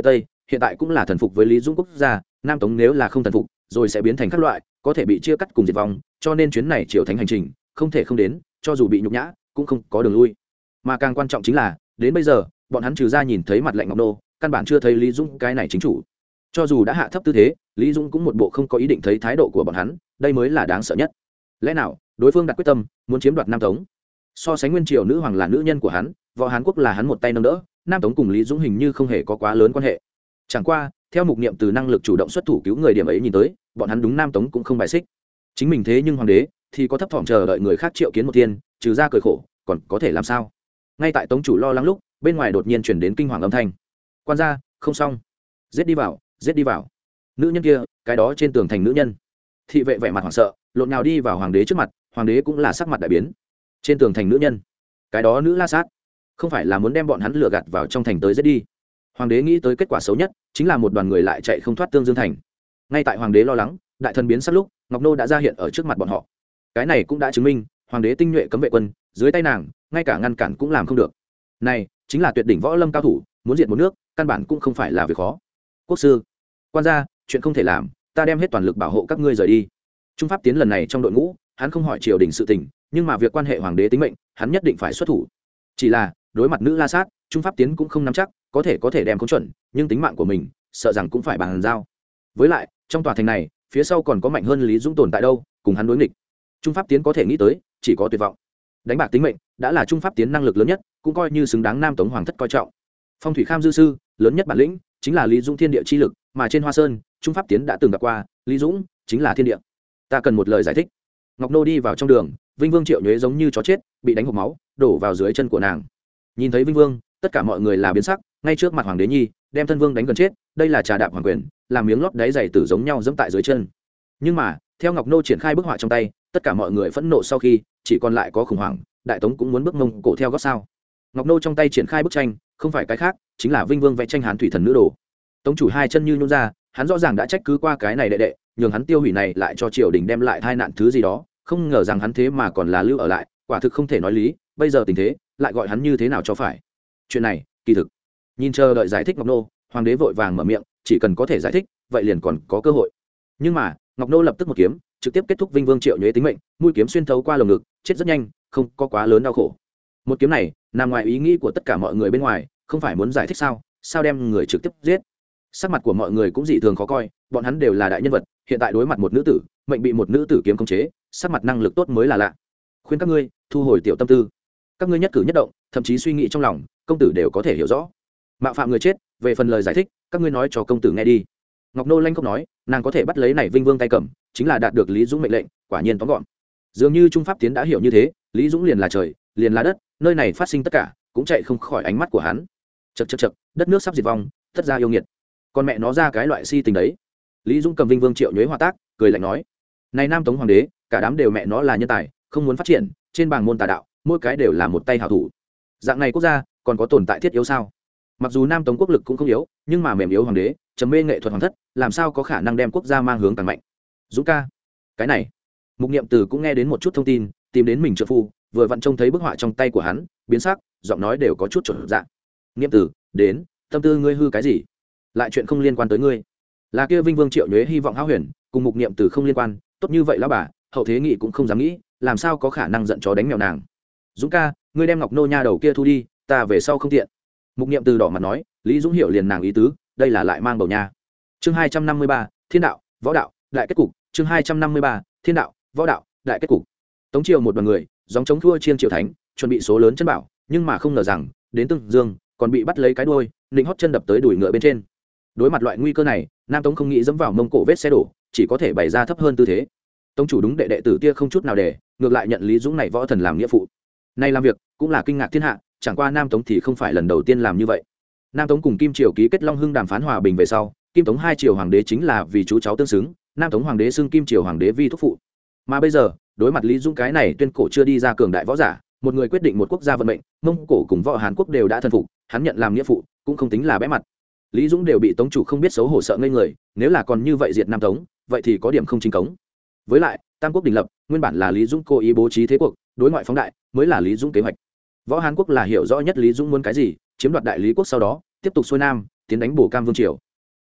hiện tại cũng là thần phục với Lý Dũng quốc gia, Nam Tống nếu là không thần phục rồi sẽ biến thành các loại, có thể bị chia cắt cùng diệt vong, cho nên chuyến này triều thánh hành trình không thể không đến, cho dù bị nhục nhã cũng không có đường lui. Mà càng quan trọng chính là đến bây giờ bọn hắn trừ ra nhìn thấy mặt lạnh Ngọc Nô, căn bản chưa thấy Lý Dũng cái này chính chủ. Cho dù đã hạ thấp tư thế, Lý Dũng cũng một bộ không có ý định thấy thái độ của bọn hắn, đây mới là đáng sợ nhất. Lẽ nào đối phương đặt quyết tâm muốn chiếm đoạt Nam Tống? So sánh nguyên triều nữ hoàng là nữ nhân của hắn, võ Hán quốc là hắn một tay nâng đỡ, Nam Tống cùng Lý Dũng hình như không hề có quá lớn quan hệ. Chẳng qua theo Mục Niệm từ năng lực chủ động xuất thủ cứu người điểm ấy nhìn tới, bọn hắn đúng Nam Tống cũng không bài xích. Chính mình thế nhưng hoàng đế thì có thấp thỏm chờ đợi người khác triệu kiến một tiên, trừ ra cười khổ còn có thể làm sao? Ngay tại Tống chủ lo lắng lúc, bên ngoài đột nhiên chuyển đến kinh hoàng âm thanh. Quan gia, không xong, giết đi vào, giết đi vào. Nữ nhân kia, cái đó trên tường thành nữ nhân. Thị vệ vẻ mặt hoảng sợ, lộn nhào đi vào hoàng đế trước mặt, hoàng đế cũng là sắc mặt đại biến. Trên tường thành nữ nhân, cái đó nữ la sát, không phải là muốn đem bọn hắn lừa gạt vào trong thành tới giết đi? Hoàng đế nghĩ tới kết quả xấu nhất chính là một đoàn người lại chạy không thoát Tương Dương thành. Ngay tại hoàng đế lo lắng, đại thần biến sắc lúc, Ngọc Nô đã ra hiện ở trước mặt bọn họ. Cái này cũng đã chứng minh hoàng đế tinh nhuệ cấm vệ quân dưới tay nàng ngay cả ngăn cản cũng làm không được. Này chính là tuyệt đỉnh võ lâm cao thủ, muốn diệt một nước căn bản cũng không phải là việc khó. Quốc sư, quan gia, chuyện không thể làm, ta đem hết toàn lực bảo hộ các ngươi rời đi. Trung Pháp Tiến lần này trong đội ngũ, hắn không hỏi triều đình sự tình, nhưng mà việc quan hệ hoàng đế tính mệnh, hắn nhất định phải xuất thủ. Chỉ là đối mặt nữ la sát, Trung Pháp Tiến cũng không nắm chắc có thể đem khống chuẩn, nhưng tính mạng của mình sợ rằng cũng phải bàn giao. Với lại trong tòa thành này phía sau còn có mạnh hơn Lý Dũng tồn tại đâu, cùng hắn đối nghịch, Trung Pháp Tiến có thể nghĩ tới chỉ có tuyệt vọng. Đánh bạc tính mệnh đã là Trung Pháp Tiến năng lực lớn nhất, cũng coi như xứng đáng Nam Tống hoàng thất coi trọng. Phong thủy kham dư sư lớn nhất bản lĩnh chính là Lý Dũng thiên địa chi lực, mà trên Hoa Sơn Trung Pháp Tiến đã từng gặp qua, Lý Dũng chính là thiên địa. Ta cần một lời giải thích. Ngọc Nô đi vào trong đường, Vinh Vương Triệu Nhuế giống như chó chết bị đánh hộc máu đổ vào dưới chân của nàng. Nhìn thấy Vinh Vương, tất cả mọi người là biến sắc, ngay trước mặt hoàng đế nhi đem thân vương đánh gần chết, đây là trà đạp hoàng quyền, làm miếng lót đáy giày tử giống nhau dẫm tại dưới chân. Nhưng mà theo Ngọc Nô triển khai bức họa trong tay, tất cả mọi người phẫn nộ sau khi chỉ còn lại có khủng hoảng. Đại Tống cũng muốn bước mông cổ theo gót sao? Ngọc Nô trong tay triển khai bức tranh, không phải cái khác, chính là Vinh Vương vẽ tranh Hán thủy thần nữ đồ. Tống chủ hai chân như nhún ra, hắn rõ ràng đã trách cứ qua cái này đệ đệ, nhường hắn tiêu hủy này lại cho triều đình đem lại tai nạn thứ gì đó, không ngờ rằng hắn thế mà còn là lưu ở lại, quả thực không thể nói lý. Bây giờ tình thế lại gọi hắn như thế nào cho phải? Chuyện này kỳ thực nhìn chờ đợi giải thích Ngọc Nô, hoàng đế vội vàng mở miệng, chỉ cần có thể giải thích vậy liền còn có cơ hội. Nhưng mà Ngọc Nô lập tức một kiếm trực tiếp kết thúc Vinh Vương Triệu Nhuế tính mệnh, mũi kiếm xuyên thấu qua lồng ngực, chết rất nhanh, không có quá lớn đau khổ. Một kiếm này nằm ngoài ý nghĩ của tất cả mọi người bên ngoài, không phải muốn giải thích sao đem người trực tiếp giết? Sắc mặt của mọi người cũng dị thường khó coi, bọn hắn đều là đại nhân vật, hiện tại đối mặt một nữ tử, mệnh bị một nữ tử kiếm khống chế, sắc mặt năng lực tốt mới là lạ. Khuyên các ngươi thu hồi tiểu tâm tư, các ngươi nhất cử nhất động, thậm chí suy nghĩ trong lòng, công tử đều có thể hiểu rõ. Mạo phạm người chết, về phần lời giải thích, các ngươi nói cho công tử nghe đi. Ngọc Nô lanh không nói, nàng có thể bắt lấy này Vinh Vương tay cầm, chính là đạt được Lý Dũng mệnh lệnh, quả nhiên tóm gọn. Dường như Trung Pháp Tiến đã hiểu như thế, Lý Dũng liền là trời, liền là đất, nơi này phát sinh tất cả cũng chạy không khỏi ánh mắt của hắn. Chậc, đất nước sắp diệt vong, tất ra yêu nghiệt. Con mẹ nó ra cái loại si tình đấy. Lý Dũng cầm Vinh Vương Triệu Nhuế hòa tác, cười lạnh nói: "Này Nam Tống hoàng đế, cả đám đều mẹ nó là nhân tài, không muốn phát triển, trên bảng môn tà đạo, mỗi cái đều là một tay hảo thủ. Dạng này quốc gia còn có tồn tại thiết yếu sao? Mặc dù Nam Tống quốc lực cũng không yếu, nhưng mà mềm yếu hoàng đế, trầm mê nghệ thuật hoàng thất, làm sao có khả năng đem quốc gia mang hướng càng mạnh?" Dũng ca, cái này. Mục Niệm Từ cũng nghe đến một chút thông tin, tìm đến mình trợ phu, vừa vặn trông thấy bức họa trong tay của hắn, biến sắc, giọng nói đều có chút chột dạ. "Niệm Từ, đến, tâm tư ngươi hư cái gì? Lại chuyện không liên quan tới ngươi." Là kia Vinh Vương Triệu Nhuế hy vọng hão huyền, cùng Mục Niệm Từ không liên quan, tốt như vậy lão bà, hậu thế nghị cũng không dám nghĩ, làm sao có khả năng giận chó đánh mèo nàng. "Dũng ca, ngươi đem Ngọc Nô nha đầu kia thu đi, ta về sau không tiện." Mục Niệm Từ đỏ mặt nói, Lý Dũng hiểu liền nàng ý tứ, đây là lại mang bầu nha. Chương 253, Thiên đạo, Võ đạo, đại kết cục. Chương 253, Thiên đạo, Võ đạo, đại kết cục. Tống triều một đoàn người, gióng chống thua chiên triều thánh, chuẩn bị số lớn chân bảo, nhưng mà không ngờ rằng, đến Tương Dương, còn bị bắt lấy cái đuôi, nịnh hót chân đập tới đùi ngựa bên trên. Đối mặt loại nguy cơ này, Nam Tống không nghĩ dẫm vào mông cổ vết xe đổ, chỉ có thể bày ra thấp hơn tư thế. Tống chủ đúng đệ tử tia không chút nào để, ngược lại nhận Lý Dũng này võ thần làm nghĩa phụ. Nay làm việc cũng là kinh ngạc thiên hạ, chẳng qua Nam Tống thì không phải lần đầu tiên làm như vậy. Nam Tống cùng Kim Triều ký kết Long Hưng đàm phán hòa bình về sau, Kim Tống hai triều hoàng đế chính là vì chú cháu tương xứng, Nam Tống hoàng đế xưng Kim Triều hoàng đế vi thúc phụ. Mà bây giờ, đối mặt Lý Dũng cái này tuyên cổ chưa đi ra cường đại võ giả, một người quyết định một quốc gia vận mệnh, Mông Cổ cùng võ Hán quốc đều đã thần phục, hắn nhận làm nghĩa phụ, cũng không tính là bẽ mặt. Lý Dũng đều bị Tống chủ không biết xấu hổ sợ ngây người, nếu là còn như vậy diệt Nam Tống, vậy thì có điểm không chính cống. Với lại, Tam quốc đình lập, nguyên bản là Lý Dũng cố ý bố trí thế cuộc, đối ngoại phóng đại, mới là Lý Dũng kế hoạch. Võ Hán quốc là hiểu rõ nhất Lý Dũng muốn cái gì, chiếm đoạt đại lý quốc sau đó, tiếp tục xuôi nam, tiến đánh Bổ Cam vương triều.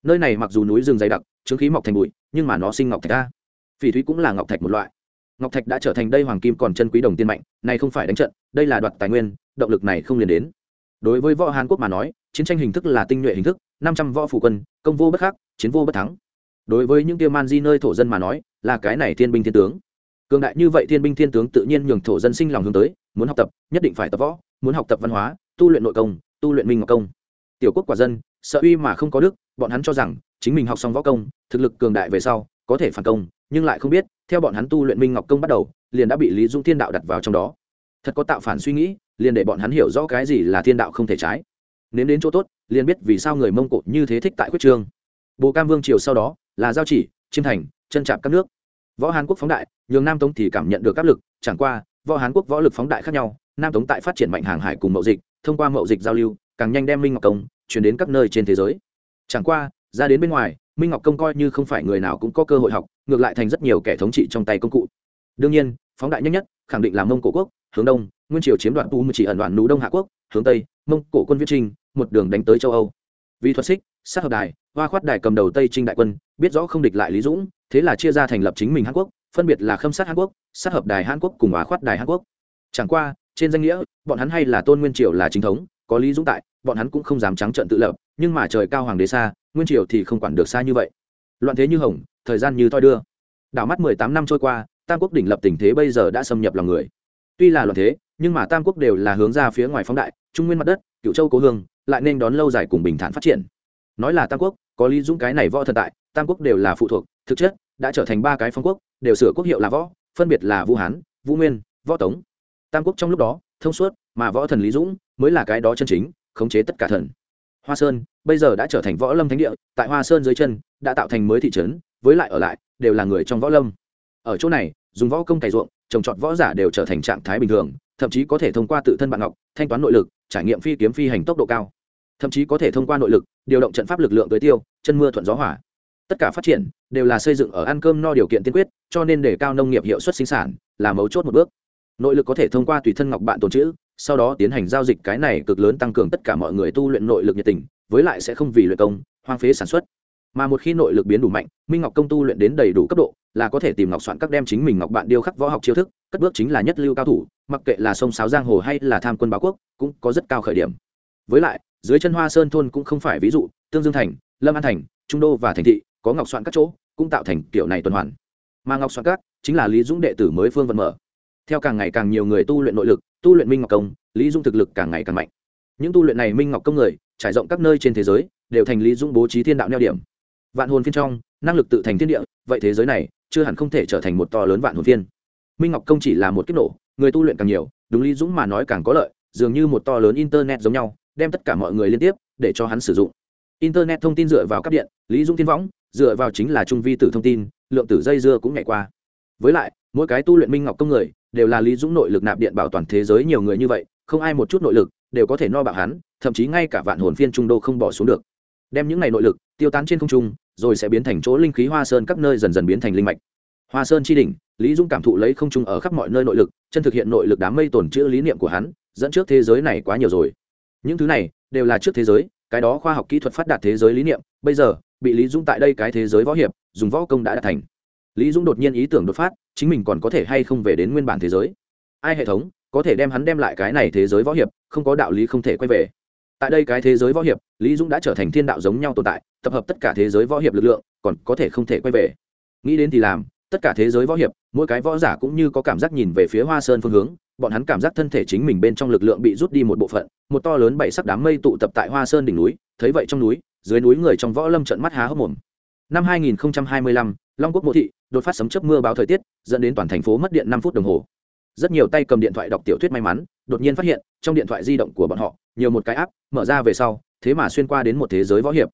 nơi này mặc dù núi rừng dày đặc chứng khí mọc thành bụi nhưng mà nó sinh ngọc thạch a. Phỉ thúy cũng là ngọc thạch một loại. Ngọc thạch đã trở thành đây hoàng kim còn chân quý đồng tiền mạnh, này không phải đánh trận, đây là đoạt tài nguyên, động lực này không liền đến. Đối với võ Hán Quốc mà nói, chiến tranh hình thức là tinh nhuệ hình thức, 500 võ phủ quân, công vô bất khắc, chiến vô bất thắng. Đối với những kia man di nơi thổ dân mà nói, là cái này thiên binh thiên tướng. Cường đại như vậy thiên binh thiên tướng tự nhiên nhường thổ dân sinh lòng hướng tới, muốn học tập, nhất định phải tập võ, muốn học tập văn hóa, tu luyện nội công, tu luyện minh ngọc công. Tiểu quốc quả dân, sợ uy mà không có đức, bọn hắn cho rằng chính mình học xong võ công, thực lực cường đại về sau, có thể phản công, nhưng lại không biết, theo bọn hắn tu luyện minh ngọc công bắt đầu, liền đã bị Lý Dũng thiên đạo đặt vào trong đó. Thật có tạo phản suy nghĩ, liền để bọn hắn hiểu rõ cái gì là thiên đạo không thể trái. Nếm đến chỗ tốt, liền biết vì sao người Mông Cổ như thế thích tại Khuyết Trương. Bồ Cam Vương triều sau đó là Giao Chỉ, Chiêm Thành, chân chạm các nước. Võ Hán Quốc phóng đại, nhường Nam Tống thì cảm nhận được áp lực, chẳng qua, võ Hán Quốc võ lực phóng đại khác nhau, Nam Tống tại phát triển mạnh hàng hải cùng mậu dịch, thông qua mậu dịch giao lưu, càng nhanh đem minh ngọc công truyền đến các nơi trên thế giới. Chẳng qua, ra đến bên ngoài, minh ngọc công coi như không phải người nào cũng có cơ hội học, ngược lại thành rất nhiều kẻ thống trị trong tay công cụ. Đương nhiên, phóng đại nhanh nhất, khẳng định là Mông Cổ quốc, hướng đông, Nguyên Triều chiếm đoạt Tu Mười Chỉ ẩn đoạn núi Đông Hạ quốc, hướng tây, Mông Cổ quân viết trinh, một đường đánh tới châu Âu. Vì thuật xích, sát hợp đài, Hoa Khoát đài cầm đầu Tây Trinh đại quân, biết rõ không địch lại Lý Dũng, thế là chia ra thành lập chính mình Hán quốc, phân biệt là Khâm sát Hán quốc, sát hợp đài Hán quốc cùng Hoa Khoát đài Hán quốc. Chẳng qua, trên danh nghĩa, bọn hắn hay là tôn Nguyên Triều là chính thống, có Lý Dũng tại, bọn hắn cũng không dám trắng trợn tự lập, nhưng mà trời cao hoàng đế xa, Nguyên Triều thì không quản được xa như vậy. Loạn thế như hồng, thời gian như thoi đưa. Đảo mắt 18 năm trôi qua, Tam quốc đỉnh lập tình thế bây giờ đã xâm nhập lòng người. Tuy là loạn thế, nhưng mà Tam quốc đều là hướng ra phía ngoài phóng đại, trung nguyên mặt đất, Cửu Châu cố hương, lại nên đón lâu dài cùng bình thản phát triển. Nói là Tam quốc, có Lý Dũng cái này võ thần tại, Tam quốc đều là phụ thuộc, thực chất đã trở thành ba cái phong quốc, đều sửa quốc hiệu là võ, phân biệt là Vũ Hán, Vũ Nguyên, Võ Tống. Tam quốc trong lúc đó thông suốt, mà võ thần Lý Dũng mới là cái đó chân chính khống chế tất cả thần. Hoa Sơn bây giờ đã trở thành võ lâm thánh địa, tại Hoa Sơn dưới chân đã tạo thành mới thị trấn, với lại ở lại đều là người trong võ lâm. Ở chỗ này, dùng võ công cày ruộng, trồng trọt võ giả đều trở thành trạng thái bình thường, thậm chí có thể thông qua tự thân bạn ngọc, thanh toán nội lực, trải nghiệm phi kiếm phi hành tốc độ cao, thậm chí có thể thông qua nội lực điều động trận pháp lực lượng tới tiêu chân mưa thuận gió hỏa. Tất cả phát triển đều là xây dựng ở ăn cơm no điều kiện tiên quyết, cho nên để cao nông nghiệp hiệu suất sinh sản là mấu chốt một bước. Nội lực có thể thông qua tùy thân ngọc bạn tồn trữ, sau đó tiến hành giao dịch, cái này cực lớn tăng cường tất cả mọi người tu luyện nội lực nhiệt tình, với lại sẽ không vì luyện công hoang phế sản xuất. Mà một khi nội lực biến đủ mạnh, minh ngọc công tu luyện đến đầy đủ cấp độ, là có thể tìm ngọc soạn các đem chính mình ngọc bạn điêu khắc võ học chiêu thức, cất bước chính là nhất lưu cao thủ, mặc kệ là sông sáo giang hồ hay là tham quân báo quốc, cũng có rất cao khởi điểm. Với lại, dưới chân Hoa Sơn thôn cũng không phải ví dụ, Tương Dương thành, Lâm An thành, Trung Đô và thành thị, có ngọc soạn các chỗ, cũng tạo thành kiểu này tuần hoàn. Mà ngọc soạn các chính là Lý Dũng đệ tử mới phương vận mở. Theo càng ngày càng nhiều người tu luyện nội lực, tu luyện minh ngọc công, Lý Dũng thực lực càng ngày càng mạnh. Những tu luyện này minh ngọc công người, trải rộng các nơi trên thế giới, đều thành Lý Dũng bố trí thiên đạo neo điểm. Vạn hồn phiên trong, năng lực tự thành thiên địa, vậy thế giới này chưa hẳn không thể trở thành một to lớn vạn hồn phiên. Minh ngọc công chỉ là một kích nổ, người tu luyện càng nhiều, đúng Lý Dũng mà nói càng có lợi, dường như một to lớn internet giống nhau, đem tất cả mọi người liên tiếp để cho hắn sử dụng. Internet thông tin dựa vào cáp điện, Lý Dũng thiên võng dựa vào chính là trung vi tử thông tin, lượng tử dây dưa cũng nhảy qua. Với lại, mỗi cái tu luyện minh ngọc công người đều là Lý Dũng nội lực nạp điện bảo toàn thế giới, nhiều người như vậy, không ai một chút nội lực đều có thể no bạo hắn, thậm chí ngay cả vạn hồn phiên Trung Đô không bỏ xuống được. Đem những này nội lực tiêu tán trên không trung, rồi sẽ biến thành chỗ linh khí Hoa Sơn các nơi dần dần biến thành linh mạch. Hoa Sơn chi đỉnh, Lý Dũng cảm thụ lấy không trung ở khắp mọi nơi nội lực, chân thực hiện nội lực đám mây tổn chữa lý niệm của hắn, dẫn trước thế giới này quá nhiều rồi. Những thứ này đều là trước thế giới, cái đó khoa học kỹ thuật phát đạt thế giới lý niệm, bây giờ bị Lý Dũng tại đây cái thế giới võ hiệp dùng võ công đã đạt thành. Lý Dũng đột nhiên ý tưởng đột phát, chính mình còn có thể hay không về đến nguyên bản thế giới? Ai hệ thống có thể đem hắn đem lại cái này thế giới võ hiệp, không có đạo lý không thể quay về. Tại đây cái thế giới võ hiệp, Lý Dũng đã trở thành thiên đạo giống nhau tồn tại, tập hợp tất cả thế giới võ hiệp lực lượng, còn có thể không thể quay về. Nghĩ đến thì làm, tất cả thế giới võ hiệp, mỗi cái võ giả cũng như có cảm giác nhìn về phía Hoa Sơn phương hướng, bọn hắn cảm giác thân thể chính mình bên trong lực lượng bị rút đi một bộ phận, một to lớn bảy sắc đám mây tụ tập tại Hoa Sơn đỉnh núi, thấy vậy trong núi, dưới núi người trong võ lâm trợn mắt há hốc mồm. Năm 2025, Long Quốc Mộ thị đột phát sấm chớp mưa báo thời tiết, dẫn đến toàn thành phố mất điện 5 phút đồng hồ. Rất nhiều tay cầm điện thoại đọc tiểu thuyết may mắn, đột nhiên phát hiện, trong điện thoại di động của bọn họ, nhiều một cái app, mở ra về sau, thế mà xuyên qua đến một thế giới võ hiệp.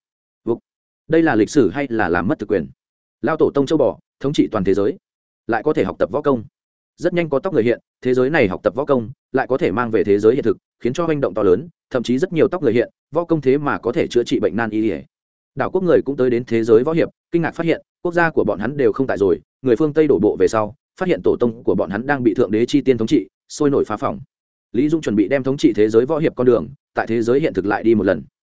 Đây là lịch sử hay là làm mất thực quyền? Lao tổ tông châu bò, thống trị toàn thế giới, lại có thể học tập võ công. Rất nhanh có tóc người hiện, thế giới này học tập võ công, lại có thể mang về thế giới hiện thực, khiến cho hành động to lớn, thậm chí rất nhiều tóc người hiện, võ công thế mà có thể chữa trị bệnh nan y. Đảo quốc người cũng tới đến thế giới võ hiệp, kinh ngạc phát hiện, quốc gia của bọn hắn đều không tại rồi, người phương Tây đổ bộ về sau, phát hiện tổ tông của bọn hắn đang bị thượng đế chi tiên thống trị, sôi nổi phá phỏng. Lý Dung chuẩn bị đem thống trị thế giới võ hiệp con đường, tại thế giới hiện thực lại đi một lần.